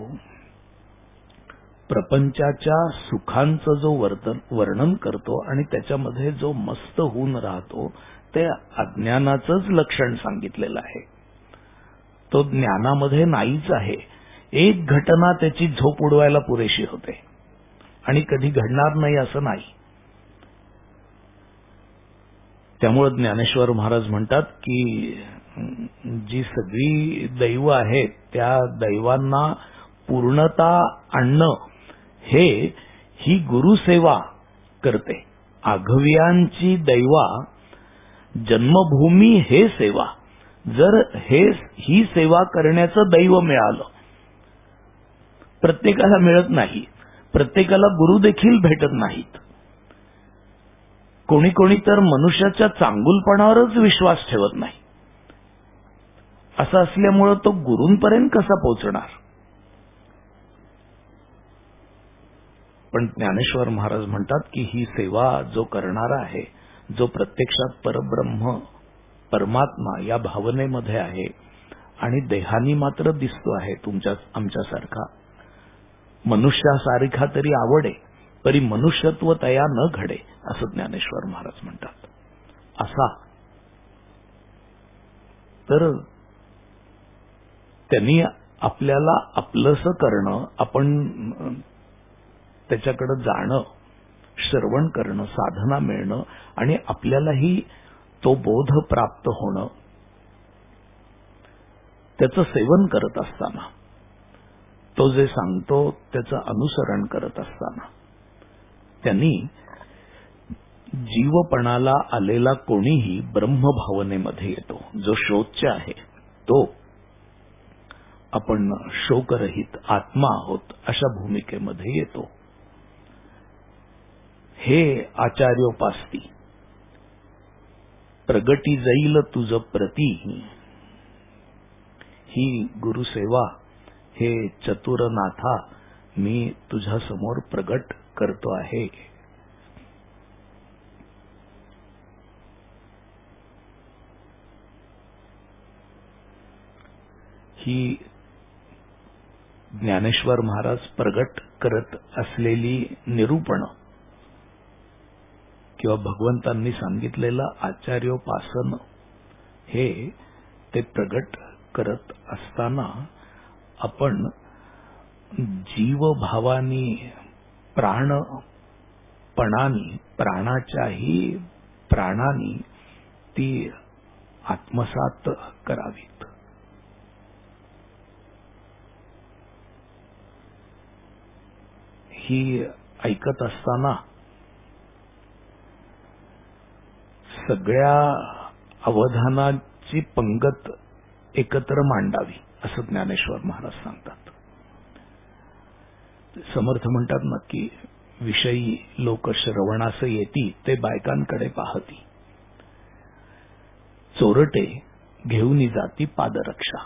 प्रपंचाच्या सुखांचं जो वर्णन करतो आणि त्याच्यामध्ये जो मस्त होऊन राहतो, ते अज्ञानाचंच लक्षण सांगितलेलं आहे. तो ज्ञानामध्ये नाहीच आहे. एक घटना त्याची झोप उडवायला पुरेशी होते आणि कधी घडणार नाही असं नाही. त्यामुळे ज्ञानेश्वर महाराज म्हणतात की जी सगळी दैव आहेत त्या दैवांना पूर्णता आणणं ही गुरुसेवा करते. आघव्यांची दैवा जन्मभूमी हे सेवा. जर ही सेवा करण्याचं दैव मिळालं, प्रत्येकाला मिळत नाही, प्रत्येकाला गुरु देखील भेटत नाहीत. कोणी तर मनुष्याच्या चांगुलपणावरच विश्वास ठेवत नाही. असं असल्यामुळे तो गुरूंपर्यंत कसा पोहोचणार. पण ज्ञानेश्वर महाराज म्हणतात की ही सेवा जो करणारा आहे, जो प्रत्यक्षात परब्रह्म परमात्मा या भावनेमध्ये आहे आणि देहानी मात्र दिसतो आहे आमच्यासारखा, मनुष्यासारखा तरी आवडे तरी मनुष्यत्व तया न घडे, असं ज्ञानेश्वर महाराज म्हणतात. असा तर त्यांनी आपल्याला आपलंसं करणं, आपण त्याच्याकडे जाणं, श्रवण करणं, साधना मिळणं आणि आपल्यालाही तो बोध प्राप्त होणं, त्याचं सेवन करत असताना, तो जे सांगतो त्याचं अनुसरण करत असताना, त्यांनी जीवपणाला आलेला कोणीही ब्रह्मभावनेमध्ये येतो. जो शोच्य आहे तो आपण शोकरहित आत्मा आहोत अशा भूमिकेमध्ये येतो. हे आचार्योपास्ती प्रगटी जाईल तुझ प्रती, ही गुरुसेवा हे चतुरनाथा मी तुझ्या समोर प्रगट करतो आहे. ही ज्ञानेश्वर महाराज प्रगट करत असलेली निरूपण किंवा भगवंतांनी सांगितलेलं आचार्योपासन हे ते प्रगट करत असताना आपण जीवभावानी प्राणपणानी प्राणाच्याही प्राणानी ती आत्मसात करावीत. ही ऐकत असताना सगळ्या अवधानाची पंगत एकत्र मांडावी असं ज्ञानेश्वर महाराज सांगतात. समर्थ म्हणतात ना की विषयी लोक श्रवणास येती ते बायकांकडे पाहती, चोरटे घेऊन जाती पादरक्षा.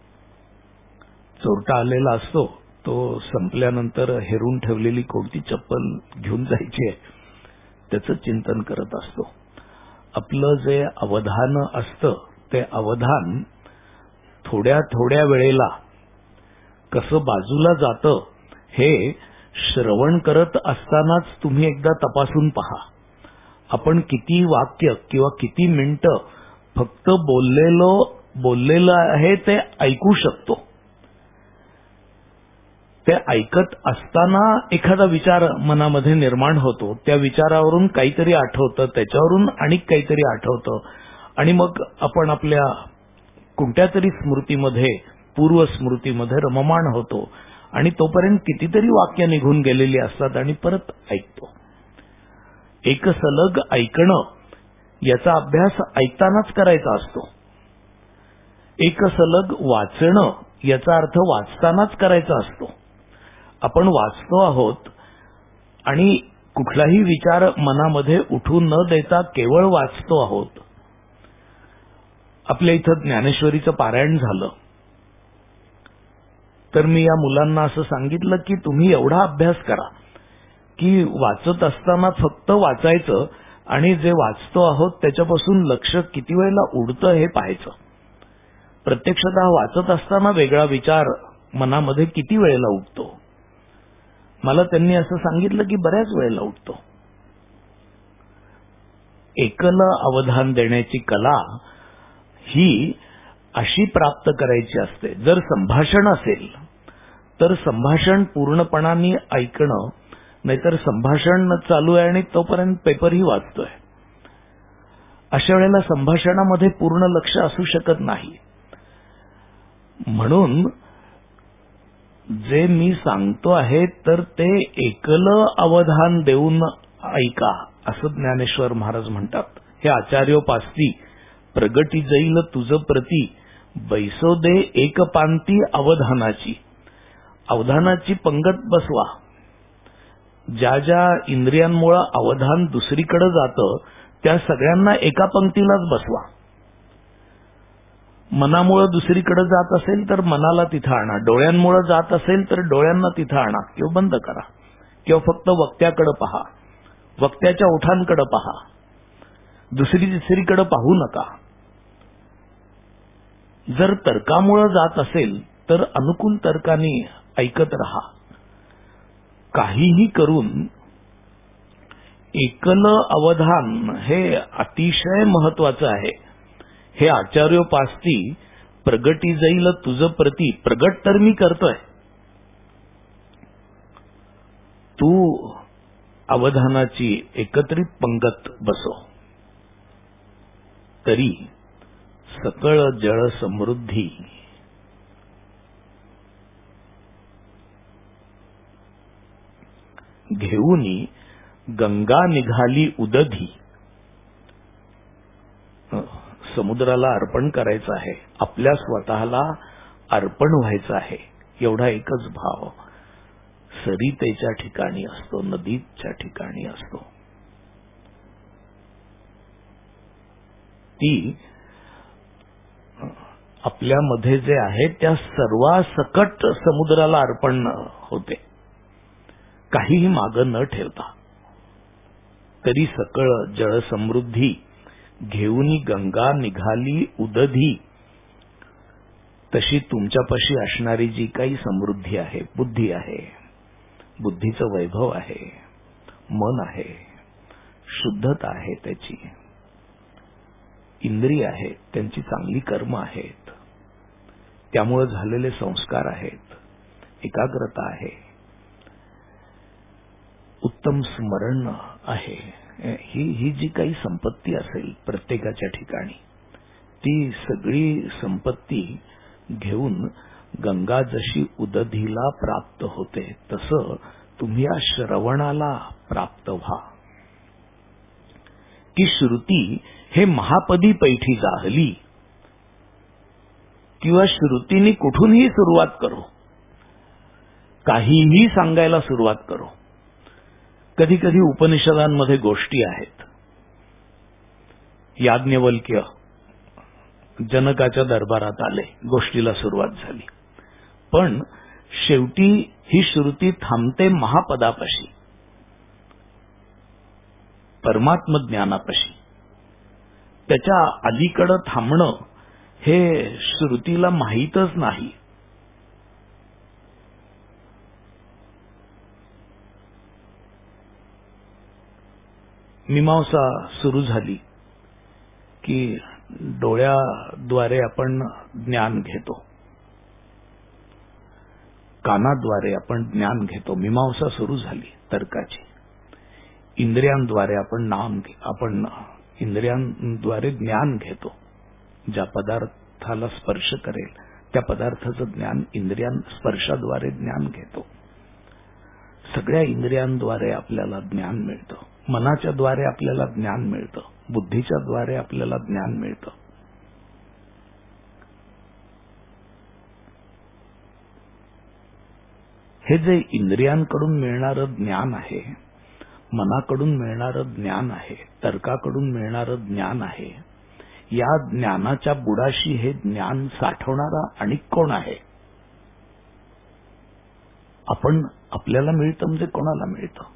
चोरटा आलेला असतो, तो संपल्यानंतर हेरून ठेवलेली कोणती चप्पल घेऊन जायची आहे त्याचं चिंतन करत असतो. आपलं जे अवधान असतं ते अवधान थोड्या थोड्या वेळेला कसं बाजूला जातं हे श्रवण करत असतानाच तुम्ही एकदा तपासून पहा. आपण किती वाक्य किंवा किती मिनिटं फक्त बोललेलं आहे ते ऐकू शकतो. ते ऐकत असताना एखादा विचार मनामध्ये निर्माण होतो, त्या विचारावरून काहीतरी आठवतं, त्याच्यावरून आणि काहीतरी आठवतं आणि मग आपण आपल्या कोणत्या तरी स्मृतीमध्ये पूर्वस्मृतीमध्ये रममाण होतो आणि तोपर्यंत कितीतरी वाक्य निघून गेलेली असतात आणि परत ऐकतो. एक सलग ऐकणं याचा अभ्यास ऐकतानाच करायचा असतो. एक सलग वाचणं याचा अर्थ वाचतानाच करायचा असतो. आपण वाचतो आहोत आणि कुठलाही विचार मनामध्ये उठू न देता केवळ वाचतो आहोत. आपल्या इथं ज्ञानेश्वरीचं पारायण झालं तर मी या मुलांना असं सांगितलं की तुम्ही एवढा अभ्यास करा की वाचत असताना फक्त वाचायचं आणि जे वाचतो आहोत त्याच्यापासून लक्ष किती वेळेला उडतं हे पाहायचं. प्रत्यक्षतः वाचत असताना वेगळा विचार मनामध्ये किती वेळेला उठतो. मला त्यांनी असं सांगितलं की बऱ्याच वेळेला उठतो. एकल अवधान देण्याची कला ही अशी प्राप्त करायची असते. जर संभाषण असेल तर संभाषण पूर्णपणाने ऐकणं, नाहीतर संभाषण चालू आहे आणि तोपर्यंत पेपरही वाचतोय. अशा वेळेला संभाषणामध्ये पूर्ण लक्ष असू शकत नाही. म्हणून जे मी सांगतो आहे तर ते एकलं अवधान देऊन ऐका असं ज्ञानेश्वर महाराज म्हणतात. हे आचार्योपास्ती प्रगटी जाईल तुझ प्रती बैसो दे एकपांती अवधानाची. अवधानाची पंगत बसवा. ज्या ज्या इंद्रियांमुळे अवधान दुसरीकडे जातं त्या सगळ्यांना एका पंक्तीलाच बसवा. मनामुळे दुसरीकडे जात असेल तर मनाला तिथं आणा, डोळ्यांमुळे जात असेल तर डोळ्यांना तिथं आणा किंवा बंद करा, किंवा फक्त वक्त्याकडे पहा, वक्त्याच्या ओठांकडे पहा, दुसरीकडे पाहू नका. जर तर्कामुळे जात असेल तर अनुकूल तर्काने ऐकत रहा. काहीही करून एकलं अवधान हे अतिशय महत्वाचं आहे. हे आचार्योपास्ती प्रगटी जाईल तुझ प्रती. प्रगट तर मी करतोय, तू अवधानाची एकत्रित पंगत बसो. तरी सकळ जळ समृद्धी घेऊनी गंगा निघाली उदधी. समुद्राला अर्पण करायचं आहे, आपल्या स्वतःला अर्पण व्हायचं आहे. एवढा एकच भाव सरितेच्या ठिकाणी असतो, नदीच्या ठिकाणी असतो. ती आपल्यामध्ये जे आहे त्या सर्वासकट समुद्राला अर्पण होते, काहीही मागं न ठेवता. तरी सकळ जळ समृद्धी घेऊनी गंगा निघाली उदधी. तशी तुमच्यापाशी असणारी जी काही समृद्धी आहे, बुद्धी आहे, बुद्धीचं वैभव आहे, मन आहे, शुद्धता आहे, त्याची इंद्रिय आहे, त्यांची चांगली कर्म आहेत, त्यामुळे झालेले संस्कार आहेत, एकाग्रता आहे, उत्तम स्मरण आहे, ही जी काही संपत्ती असेल प्रत्येकाच्या ठिकाणी, ती सगळी संपत्ती घेऊन गंगा जशी उदधीला प्राप्त होते, तसं तुम्ही या श्रवणाला प्राप्त व्हा. की श्रुती हे महापदी पैठी जाहली. किंवा श्रुतीने कुठूनही सुरुवात करो, काहीही सांगायला सुरुवात करो. कधी कधी उपनिषदांमध्ये गोष्टी आहेत. याज्ञवल्क्य जनकाच्या दरबारात आले, गोष्टीला सुरुवात झाली. पण शेवटी ही श्रुती थांबते महापदापाशी, परमात्म ज्ञानापाशी. त्याच्या अलीकडे थांबणं हे श्रुतीला माहीतच नाही. मीमांसा सुरू झाली की डोळ्याद्वारे आपण ज्ञान घेतो, कानाद्वारे आपण ज्ञान घेतो. मीमांसा सुरू झाली तर्काची. इंद्रियांद्वारे आपण इंद्रियांद्वारे ज्ञान घेतो. ज्या पदार्थाला स्पर्श करेल त्या पदार्थाचं ज्ञान स्पर्शाद्वारे ज्ञान घेतो. सगळ्या इंद्रियांद्वारे आपल्याला ज्ञान मिळतं. मनाच्या द्वारे आपल्याला ज्ञान मिळतं, बुद्धीच्या द्वारे आपल्याला ज्ञान मिळतं. हे जे इंद्रियांकडून मिळणारं ज्ञान आहे, मनाकडून मिळणारं ज्ञान आहे, तर्काकडून मिळणारं ज्ञान आहे, या ज्ञानाच्या बुडाशी हे ज्ञान साठवणारा आणि कोण आहे? आपल्याला मिळतं म्हणजे कोणाला मिळतं?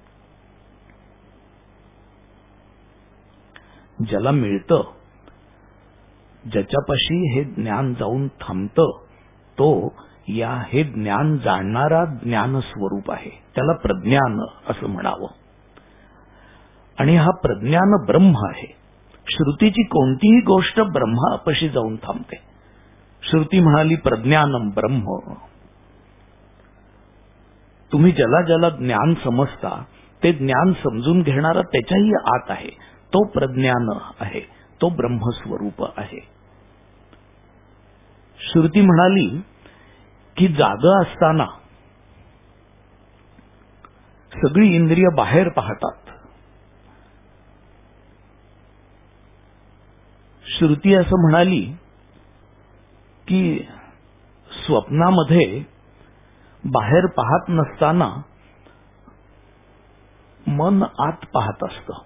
ज्याला मिळतं, ज्याच्यापाशी हे ज्ञान जाऊन थांबतं, तो हे ज्ञान जाणणारा ज्ञान स्वरूप आहे. त्याला प्रज्ञान असं म्हणावं. आणि हा प्रज्ञान ब्रह्म आहे. श्रुतीची कोणतीही गोष्ट ब्रह्मापाशी जाऊन थांबते. श्रुती म्हणाली प्रज्ञानम ब्रह्म. तुम्ही ज्याला ज्याला ज्ञान समजता, ते ज्ञान समजून घेणारा त्याच्याही आत आहे. तो प्रज्ञान आहे, तो ब्रह्मस्वरूप आहे. श्रुती म्हणाली की जागं असताना सगळी इंद्रिय बाहेर पाहतात. श्रुती असं म्हणाली की स्वप्नामध्ये बाहेर पाहत नसताना मन आत पाहत असतं.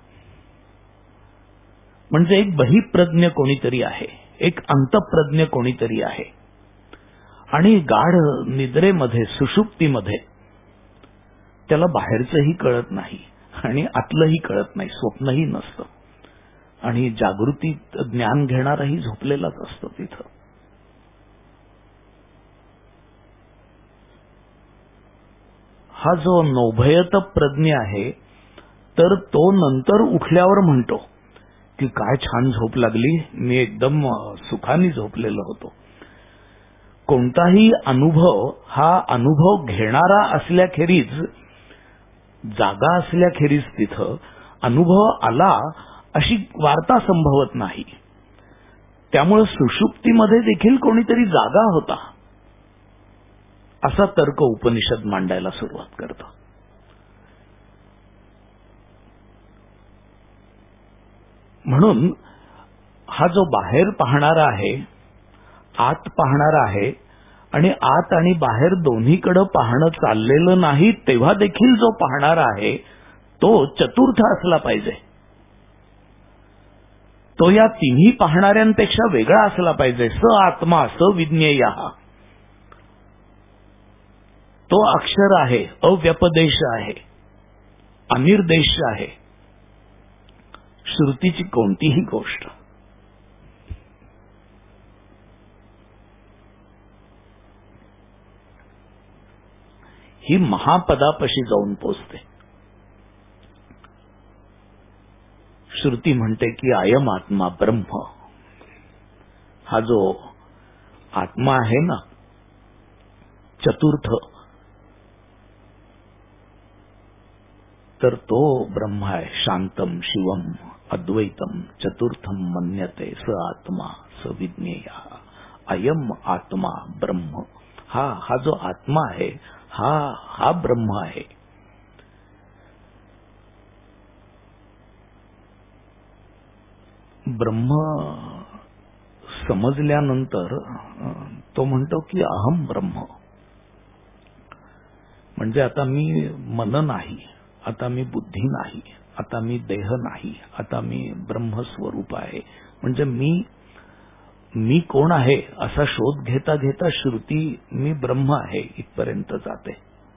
म्हणजे एक बहिप्रज्ञ कोणीतरी आहे, एक अंतःप्रज्ञ कोणीतरी आहे. आणि गाढ निद्रेमध्ये, सुषुप्तीमध्ये त्याला बाहेरचंही कळत नाही आणि आतलंही कळत नाही, स्वप्नही नसतं. आणि जागृतीत ज्ञान घेणाराही झोपलेलाच असतो तिथं. हा जो नौभयत प्रज्ञ आहे, तर तो नंतर उठल्यावर म्हणतो की काय छान झोप लागली, मी एकदम सुखाने झोपलेलो होतो. कोणताही अनुभव हा अनुभव घेणारा असल्याखेरीज, जागा असल्याखेरीज तिथं अनुभव आला अशी वार्ता संभवत नाही. त्यामुळे सुषुप्तीमध्ये देखील कोणीतरी जागा होता असा तर्क उपनिषद मांडायला सुरुवात करतं. म्हणून हा जो बाहेर पाहणारा आहे, आत पाहणारा आहे, आणि आत आणि बाहेर दोन्हीकडे पाहणं चाललेलं नाही, तेव्हा देखील जो पाहणारा आहे तो चतुर्थ असला पाहिजे. तो या तिन्ही पाहणाऱ्यांपेक्षा वेगळा असला पाहिजे. स आत्मा स विज्ञेय, तो अक्षर आहे, अव्यपदेश आहे, अनिर्देश आहे. श्रुतीची कोणतीही गोष्ट ही महापदापाशी जाऊन पोचते. श्रुती म्हणते की अयम आत्मा ब्रह्म. हा जो आत्मा आहे ना, चतुर्थ, तर तो ब्रह्म आहे. शांतम शिवम अद्वैतम चतुर्थम मन्यते स आत्मा स विज्ञेय. अयम आत्मा ब्रह्म. हा जो आत्मा आहे हा ब्रह्म आहे. ब्रह्म समजल्यानंतर तो म्हणतो की अहम ब्रह्म. म्हणजे आता मी मन नाही, आता मी बुद्धी नाही, आता मी देह नाही, आता मी ब्रह्मस्वरूप आहे. म्हणजे मी कोण आहे असा शोध घेता घेता श्रुती मी ब्रह्म आहे इथपर्यंत जाते.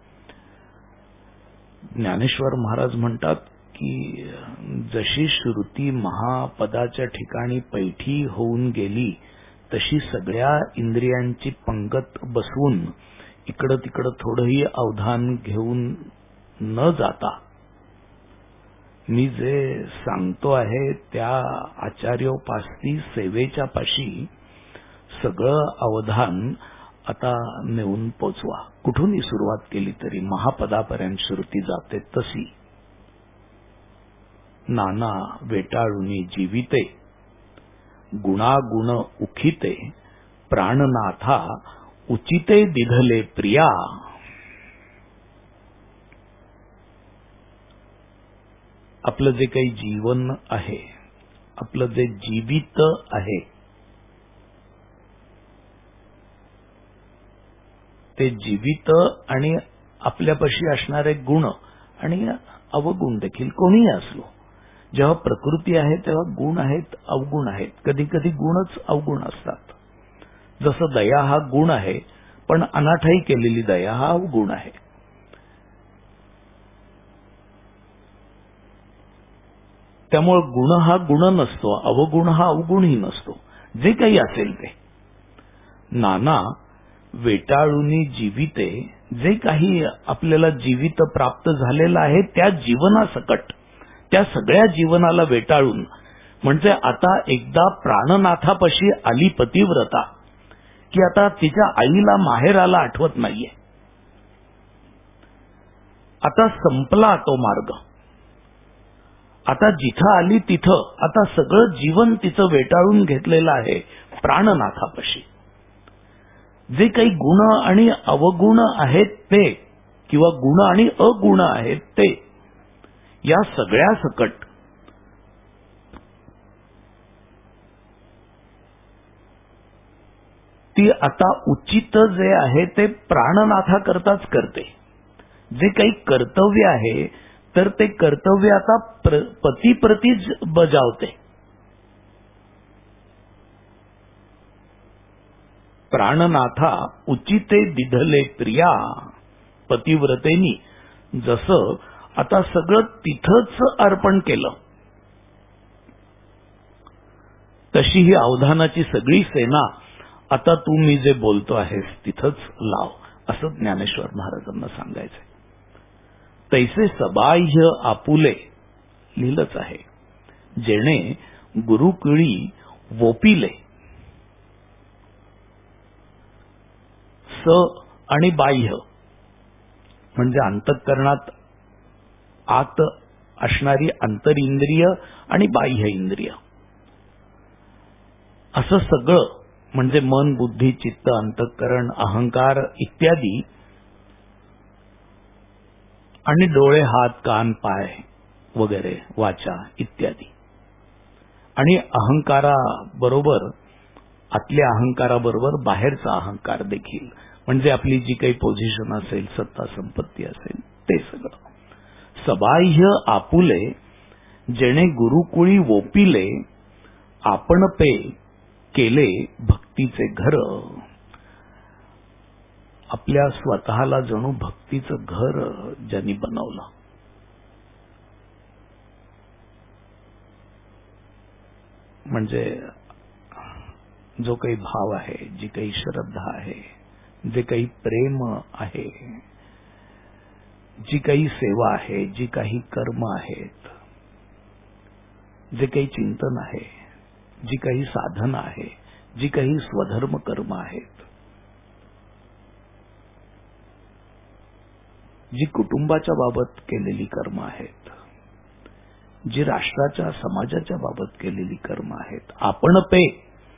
ज्ञानेश्वर महाराज म्हणतात की जशी श्रुती महापदाच्या ठिकाणी पैठी होऊन गेली, तशी सगळ्या इंद्रियांची पंगत बसवून इकडं तिकडं थोडंही अवधान घेऊन न जाता मी जे सांगतो आहे त्या आचार्योपासती सेवेच्या पाशी सगळं अवधान आता नेऊन पोचवा. कुठूनही सुरुवात केली तरी महापदापर्यंत श्रुती जाते तशी. नाना वेटाळुनी जीविते, गुणागुण उखिते, प्राणनाथा उचिते दिधले प्रिया. आपलं जे काही जीवन आहे, आपलं जे जीवित आहे, ते जीवित आणि आपल्यापाशी असणारे गुण आणि अवगुण देखील कोणीही असलो. जेव्हा प्रकृती आहे तेव्हा गुण आहेत, अवगुण आहेत. कधी कधी गुणच अवगुण असतात. जसं दया हा गुण आहे, पण अनाठाई केलेली दया हा अवगुण आहे. त्यामुळे गुण हा गुण नसतो, अवगुण हा अवगुणही नसतो. जे काही असेल ते. नाना वेटाळुनी जीविते, जे काही आपल्याला जीवित प्राप्त झालेलं आहे त्या जीवनासकट, त्या सगळ्या जीवनाला वेटाळून, म्हणजे आता एकदा प्राणनाथापाशी आली पतिव्रता की आता तिच्या आईला माहेराला आठवत नाहीये. आता संपला तो मार्ग. आता जिथं आली तिथं आता सगळं जीवन तिचं वेटाळून घेतलेलं आहे प्राणनाथापाशी. जे काही गुण आणि अवगुण आहेत ते, किंवा गुण आणि अगुण आहेत ते, या सगळ्या सकट ती आता उचित जे आहे ते प्राणनाथा करताच करते. जे काही कर्तव्य आहे तर ते कर्तव्य आता पतीप्रतीच बजावते. प्राणनाथा उचिते दिधले प्रिया. पतिव्रतेनी जसं आता सगळं तिथंच अर्पण केलं, तशी ही अवधानाची सगळी सेना आता तू मी जे बोलतो आहेस तिथंच लाव, असं ज्ञानेश्वर महाराजांना सांगायचंय. तैसे सबाह्य आपुले लिहिलंच आहे. जेणे गुरुकुळी वोपिले. स आणि बाह्य म्हणजे अंतःकरणात आत असणारी अंतरिंद्रिय आणि बाह्य इंद्रिय, असं सगळं म्हणजे मन, बुद्धी, चित्त, अंतःकरण, अहंकार इत्यादी, आणि डोळे, हात, कान, पाय वगैरे, वाचा इत्यादी. आणि अहंकाराबरोबर, आतल्या अहंकाराबरोबर बाहेरचा अहंकार देखील, म्हणजे आपली जी काही पोझिशन असेल, सत्ता संपत्ती असेल, ते सगळं. सबाह्य आपुले जेणे गुरुकुळी वोपिले आपण पे केले भक्तीचे घर. आपल्या स्वतःला जणू भक्तीचं घर ज्यांनी बनवलं. म्हणजे जो काही भाव आहे, जी काही श्रद्धा आहे, जे काही प्रेम आहे, जी काही सेवा आहे, जी काही कर्म आहेत, जे काही चिंतन आहे, जी काही साधना आहे, जी काही स्वधर्म कर्म आहेत, जी कुटुंबाच्या बाबत केलेली कर्म आहेत, जी राष्ट्राच्या समाजाच्या बाबत केलेली कर्म आहेत. आपण पे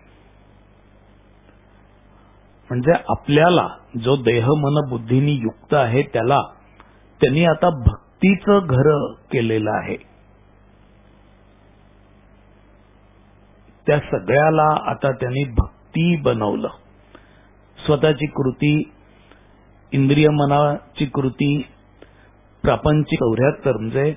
म्हणजे आपल्याला जो देह मन बुद्धीनी युक्त आहे त्याला त्यांनी आता भक्तीचं घर केलेलं आहे. त्या सगळ्याला आता त्यांनी भक्ती बनवलं. स्वतःची कृती, इंद्रिय मनाची कृती, प्रापंचिक 74 म्हणजे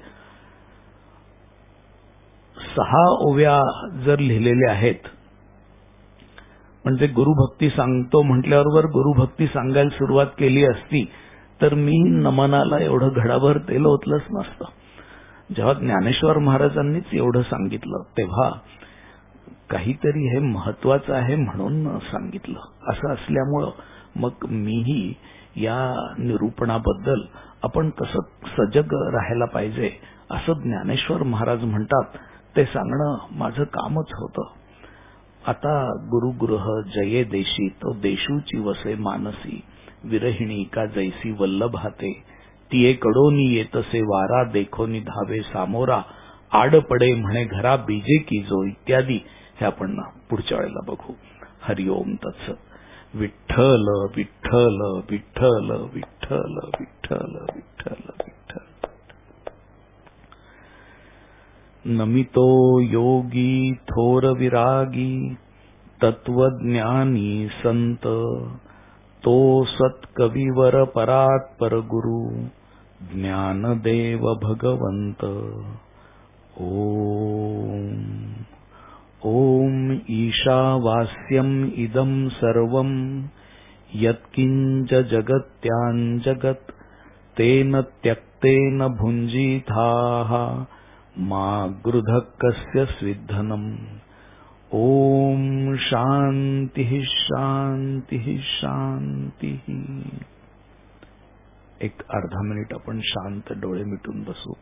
6 ओव्या जर लिहिलेल्या आहेत. म्हणजे गुरुभक्ती सांगतो म्हटल्यावर गुरुभक्ती सांगायला सुरुवात केली असती तर मी नमनाला एवढं घडाभर तेल ओतलंच नसतं. जेव्हा ज्ञानेश्वर महाराजांनीच एवढं सांगितलं तेव्हा काहीतरी हे महत्वाचं आहे म्हणून सांगितलं. असं असल्यामुळं मग मीही या निरूपणाबद्दल आपण कसं सजग राहायला पाहिजे असं ज्ञानेश्वर महाराज म्हणतात ते सांगणं माझं कामच होतं. आता गुरुगृह जये देशी तो देशूची वसे मानसी विरहिणी का जैसी वल्लभाते तिये कडोनी येतसे वारा देखोनी धावे सामोरा आड पडे म्हणे घरा बीजे की जो इत्यादी हे आपण पुढच्या वेळेला बघू. हरिओम तत्सत. विठ्ठल विठ्ठल विठ्ठल विठ्ठल विठ्ठल विठ्ठल विठ्ठल. नमितो योगी थोर विरागी तत्वज्ञानी संत तो सत्कविवर परात्पर गुरु ज्ञानदेव भगवंत. ओम ओम ईशावास्यम इदं सर्वं यत्किंच जगत्याञ्जगत् तेन त्यक्तेन भुञ्जीथाः मा गृधः कस्य स्विद्धनम्. ओम शांति शांति शांति. एक अर्धा मिनिट आपण शांत डोळे मिटून बसू.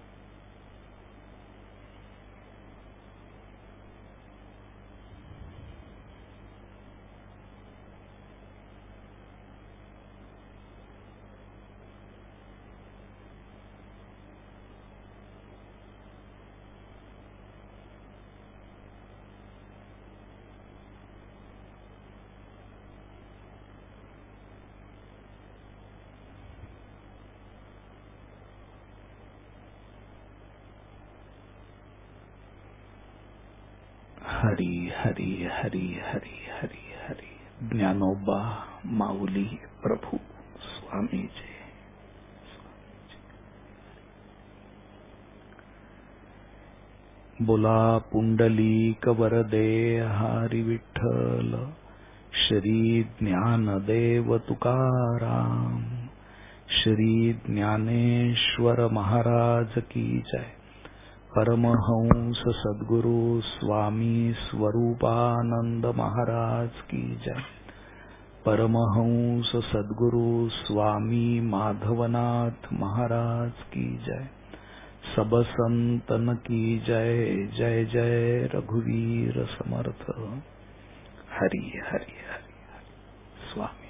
हरी हरी हरी हरी हरी हरी. ज्ञानोबा माऊली प्रभू स्वामीजी. बोला पुंडलीक वरदे हरी विठ्ठल. श्री ज्ञानदेव तुकाराम. श्री ज्ञानेश्वर महाराज की जय. परमहंस सद्गुरु स्वामी स्वरूपानंद महाराज की जय. परमहंस सद्गुरु स्वामी माधवनाथ महाराज की जय. सब संतन की जय. जय जय रघुवीर समर्थ. हरि हरि हरि हरि. स्वामी.